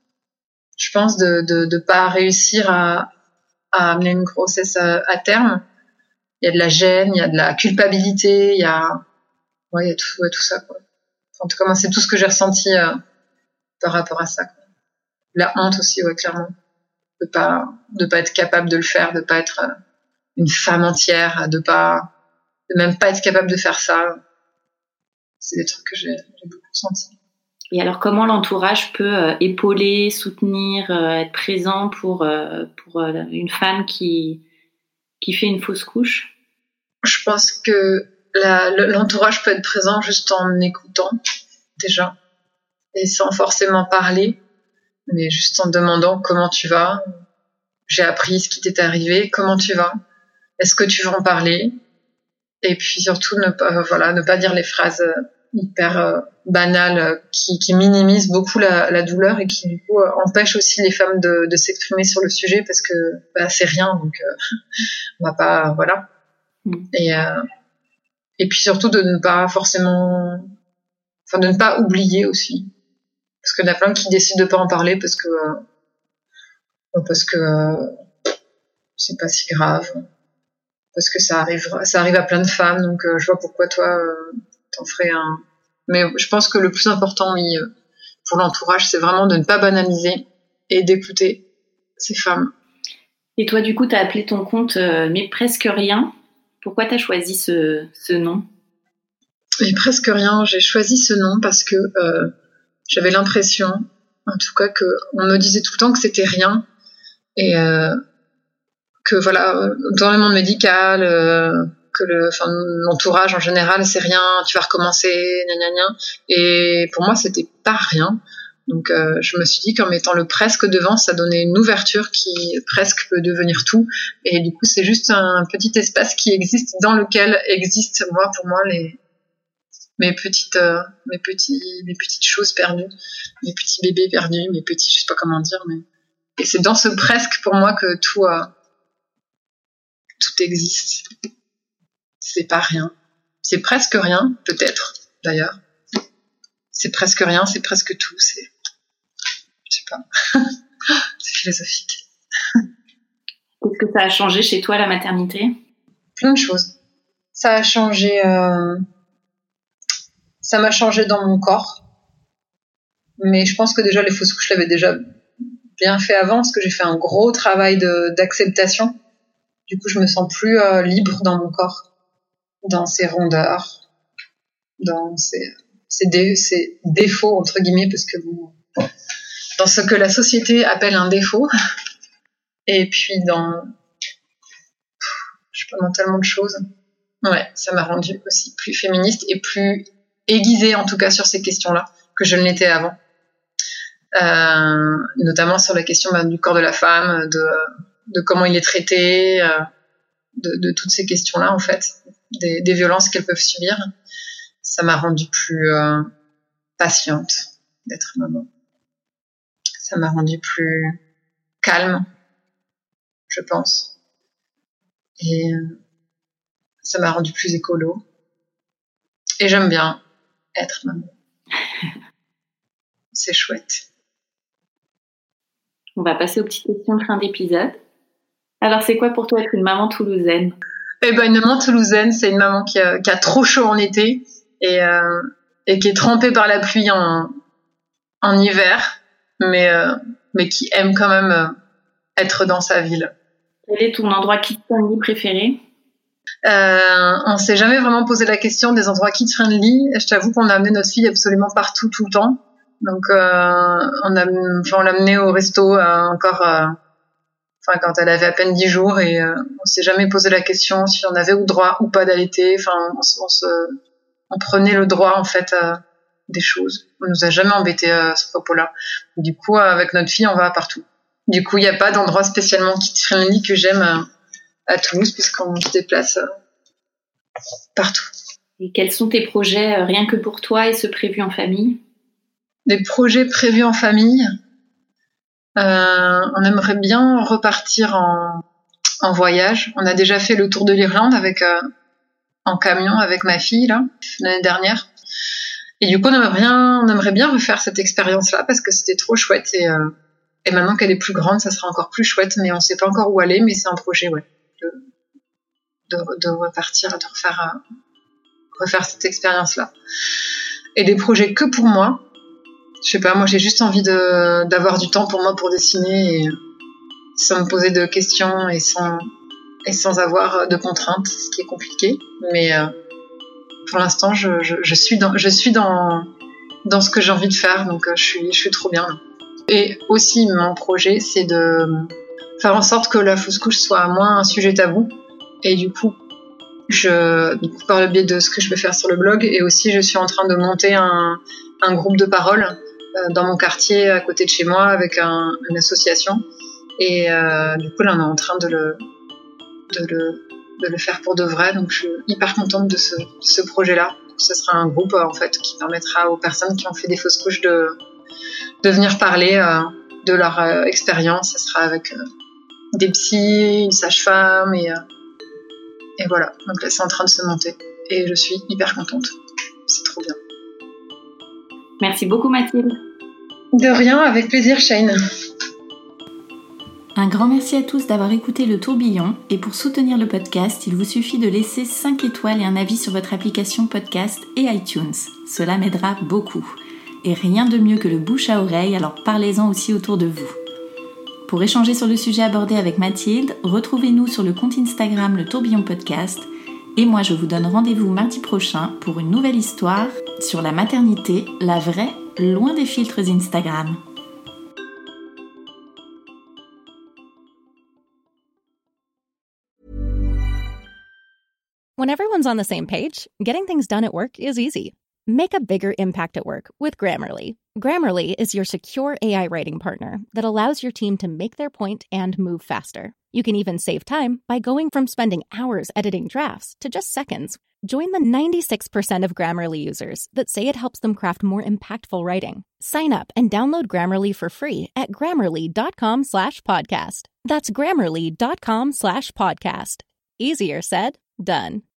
je pense, de, de, de pas réussir à, à amener une grossesse à, à terme. Il y a de la gêne, il y a de la culpabilité, il y a, ouais, il y a tout, ouais, tout ça, quoi. Enfin, en tout cas, moi, c'est tout ce que j'ai ressenti euh, par rapport à ça, quoi. La honte aussi, ouais, clairement. De pas, de pas être capable de le faire, de pas être euh, une femme entière, de pas, de même pas être capable de faire ça. C'est des trucs que j'ai, j'ai beaucoup senti.
Et alors, comment l'entourage peut euh, épauler, soutenir, euh, être présent pour, euh, pour euh, une femme qui, qui fait une fausse couche?
Je pense que la, l'entourage peut être présent juste en écoutant, déjà, et sans forcément parler, mais juste en demandant comment tu vas. J'ai appris ce qui t'est arrivé, comment tu vas? Est-ce que tu veux en parler? Et puis surtout, ne pas, voilà, ne pas dire les phrases hyper euh, banales euh, qui, qui minimisent beaucoup la, la douleur et qui du coup euh, empêchent aussi les femmes de, de s'exprimer sur le sujet parce que bah, c'est rien, donc euh, on va pas, voilà. Mm. Et euh, et puis surtout de ne pas forcément, enfin de ne pas oublier aussi, parce qu'il y en a plein qui décident de pas en parler parce que euh, parce que euh, c'est pas si grave, parce que ça arrive, ça arrive à plein de femmes, donc euh, je vois pourquoi toi euh, t'en ferais un. Mais je pense que le plus important, oui, euh, pour l'entourage, c'est vraiment de ne pas banaliser et d'écouter ces femmes.
Et toi, du coup, t'as appelé ton compte euh, Mais Presque Rien. Pourquoi t'as choisi ce, ce nom?
Mais Presque Rien, j'ai choisi ce nom parce que euh, j'avais l'impression, en tout cas, qu'on me disait tout le temps que c'était rien. Et euh, que voilà, dans le monde médical, euh, que le, enfin, l'entourage en général, c'est rien, tu vas recommencer, gna gna gna. Et pour moi, c'était pas rien. Donc, euh, je me suis dit qu'en mettant le presque devant, ça donnait une ouverture qui presque peut devenir tout. Et du coup, c'est juste un petit espace qui existe, dans lequel existent, moi, pour moi, les mes petites, euh, mes petits, mes petites choses perdues, mes petits bébés perdus, mes petits, je sais pas comment dire, mais et c'est dans ce presque pour moi que tout, euh, tout existe. C'est pas rien. C'est presque rien, peut-être, d'ailleurs. C'est presque rien, c'est presque tout. C'est, je sais pas. C'est philosophique.
Qu'est-ce que ça a changé chez toi, la maternité?
Plein de choses. Ça a changé, euh... ça m'a changé dans mon corps. Mais je pense que déjà, les fausses couches, je l'avais déjà bien fait avant, parce que j'ai fait un gros travail de, d'acceptation. Du coup, je me sens plus euh, libre dans mon corps, dans ses rondeurs, dans ses, ses, dé, ses défauts, entre guillemets, parce que bon, dans ce que la société appelle un défaut, et puis dans, je sais pas, dans tellement de choses. Ouais, ça m'a rendue aussi plus féministe et plus aiguisée, en tout cas, sur ces questions-là, que je ne l'étais avant. Euh, notamment sur la question bah, du corps de la femme, de, de comment il est traité, euh, de, de toutes ces questions-là, en fait, des, des violences qu'elles peuvent subir. Ça m'a rendue plus euh, patiente d'être maman. Ça m'a rendue plus calme, je pense. Et euh, ça m'a rendue plus écolo. Et j'aime bien être maman. C'est chouette.
On va passer aux petites questions de fin d'épisode. Alors, c'est quoi pour toi être une maman toulousaine?
Eh ben, une maman toulousaine, c'est une maman qui a, qui a trop chaud en été et, euh, et qui est trempée par la pluie en, en hiver, mais, euh, mais qui aime quand même euh, être dans sa ville.
Quel est ton endroit kid-friendly préféré ?
Euh, on s'est jamais vraiment posé la question des endroits kid-friendly. Je t'avoue qu'on a amené notre fille absolument partout, tout le temps. Donc, euh, on, a, enfin, on l'a amenée au resto euh, encore, euh, enfin, quand elle avait à peine dix jours, et euh, on s'est jamais posé la question si on avait le droit ou pas d'allaiter. Enfin, on, on, se, on prenait le droit en fait euh, des choses. On nous a jamais embêté à ce propos-là. Du coup, avec notre fille, on va partout. Du coup, il n'y a pas d'endroit spécialement kid-friendly que j'aime euh, à Toulouse, puisqu'on se déplace euh, partout.
Et quels sont tes projets, euh, rien que pour toi, et ceux prévus en famille ?
Des projets prévus en famille. Euh, on aimerait bien repartir en, en voyage. On a déjà fait le tour de l'Irlande avec euh, en camion avec ma fille là l'année dernière. Et du coup, on aimerait bien, on aimerait bien refaire cette expérience-là parce que c'était trop chouette. Et, euh, et maintenant qu'elle est plus grande, ça sera encore plus chouette. Mais on sait pas encore où aller. Mais c'est un projet, ouais, de, de, de repartir, de refaire, euh, refaire cette expérience-là. Et des projets que pour moi. Je sais pas, moi j'ai juste envie de, d'avoir du temps pour moi pour dessiner et sans me poser de questions et sans, et sans avoir de contraintes, ce qui est compliqué. Mais euh, pour l'instant, je, je, je suis, dans, je suis dans, dans ce que j'ai envie de faire, donc euh, je, suis, je suis trop bien. Là. Et aussi, mon projet, c'est de faire en sorte que la fausse couche soit moins un sujet tabou. Et du coup, je, du coup, par le biais de ce que je vais faire sur le blog, et aussi je suis en train de monter un, un groupe de parole dans mon quartier à côté de chez moi avec un, une association et euh, du coup là on est en train de le, de, le, de le faire pour de vrai, donc je suis hyper contente de ce, de ce projet là. Ce sera un groupe en fait qui permettra aux personnes qui ont fait des fausses couches de, de venir parler euh, de leur euh, expérience. Ce sera avec euh, des psys, une sage-femme et, euh, et voilà, donc là c'est en train de se monter et je suis hyper contente, c'est trop bien.
Merci beaucoup Mathilde.
De rien, avec plaisir Shane.
Un grand merci à tous d'avoir écouté Le Tourbillon, et pour soutenir le podcast, il vous suffit de laisser cinq étoiles et un avis sur votre application podcast et iTunes. Cela m'aidera beaucoup. Et rien de mieux que le bouche à oreille, alors parlez-en aussi autour de vous. Pour échanger sur le sujet abordé avec Mathilde, retrouvez-nous sur le compte Instagram Le Tourbillon Podcast. Et moi, je vous donne rendez-vous mardi prochain pour une nouvelle histoire sur la maternité, la vraie, loin des filtres Instagram.
When everyone's on the same page, getting things done at work is easy. Make a bigger impact at work with Grammarly. Grammarly is your secure A I writing partner that allows your team to make their point and move faster. You can even save time by going from spending hours editing drafts to just seconds. Join the ninety-six percent of Grammarly users that say it helps them craft more impactful writing. Sign up and download Grammarly for free at grammarly.com slash podcast. That's grammarly.com slash podcast. Easier said, done.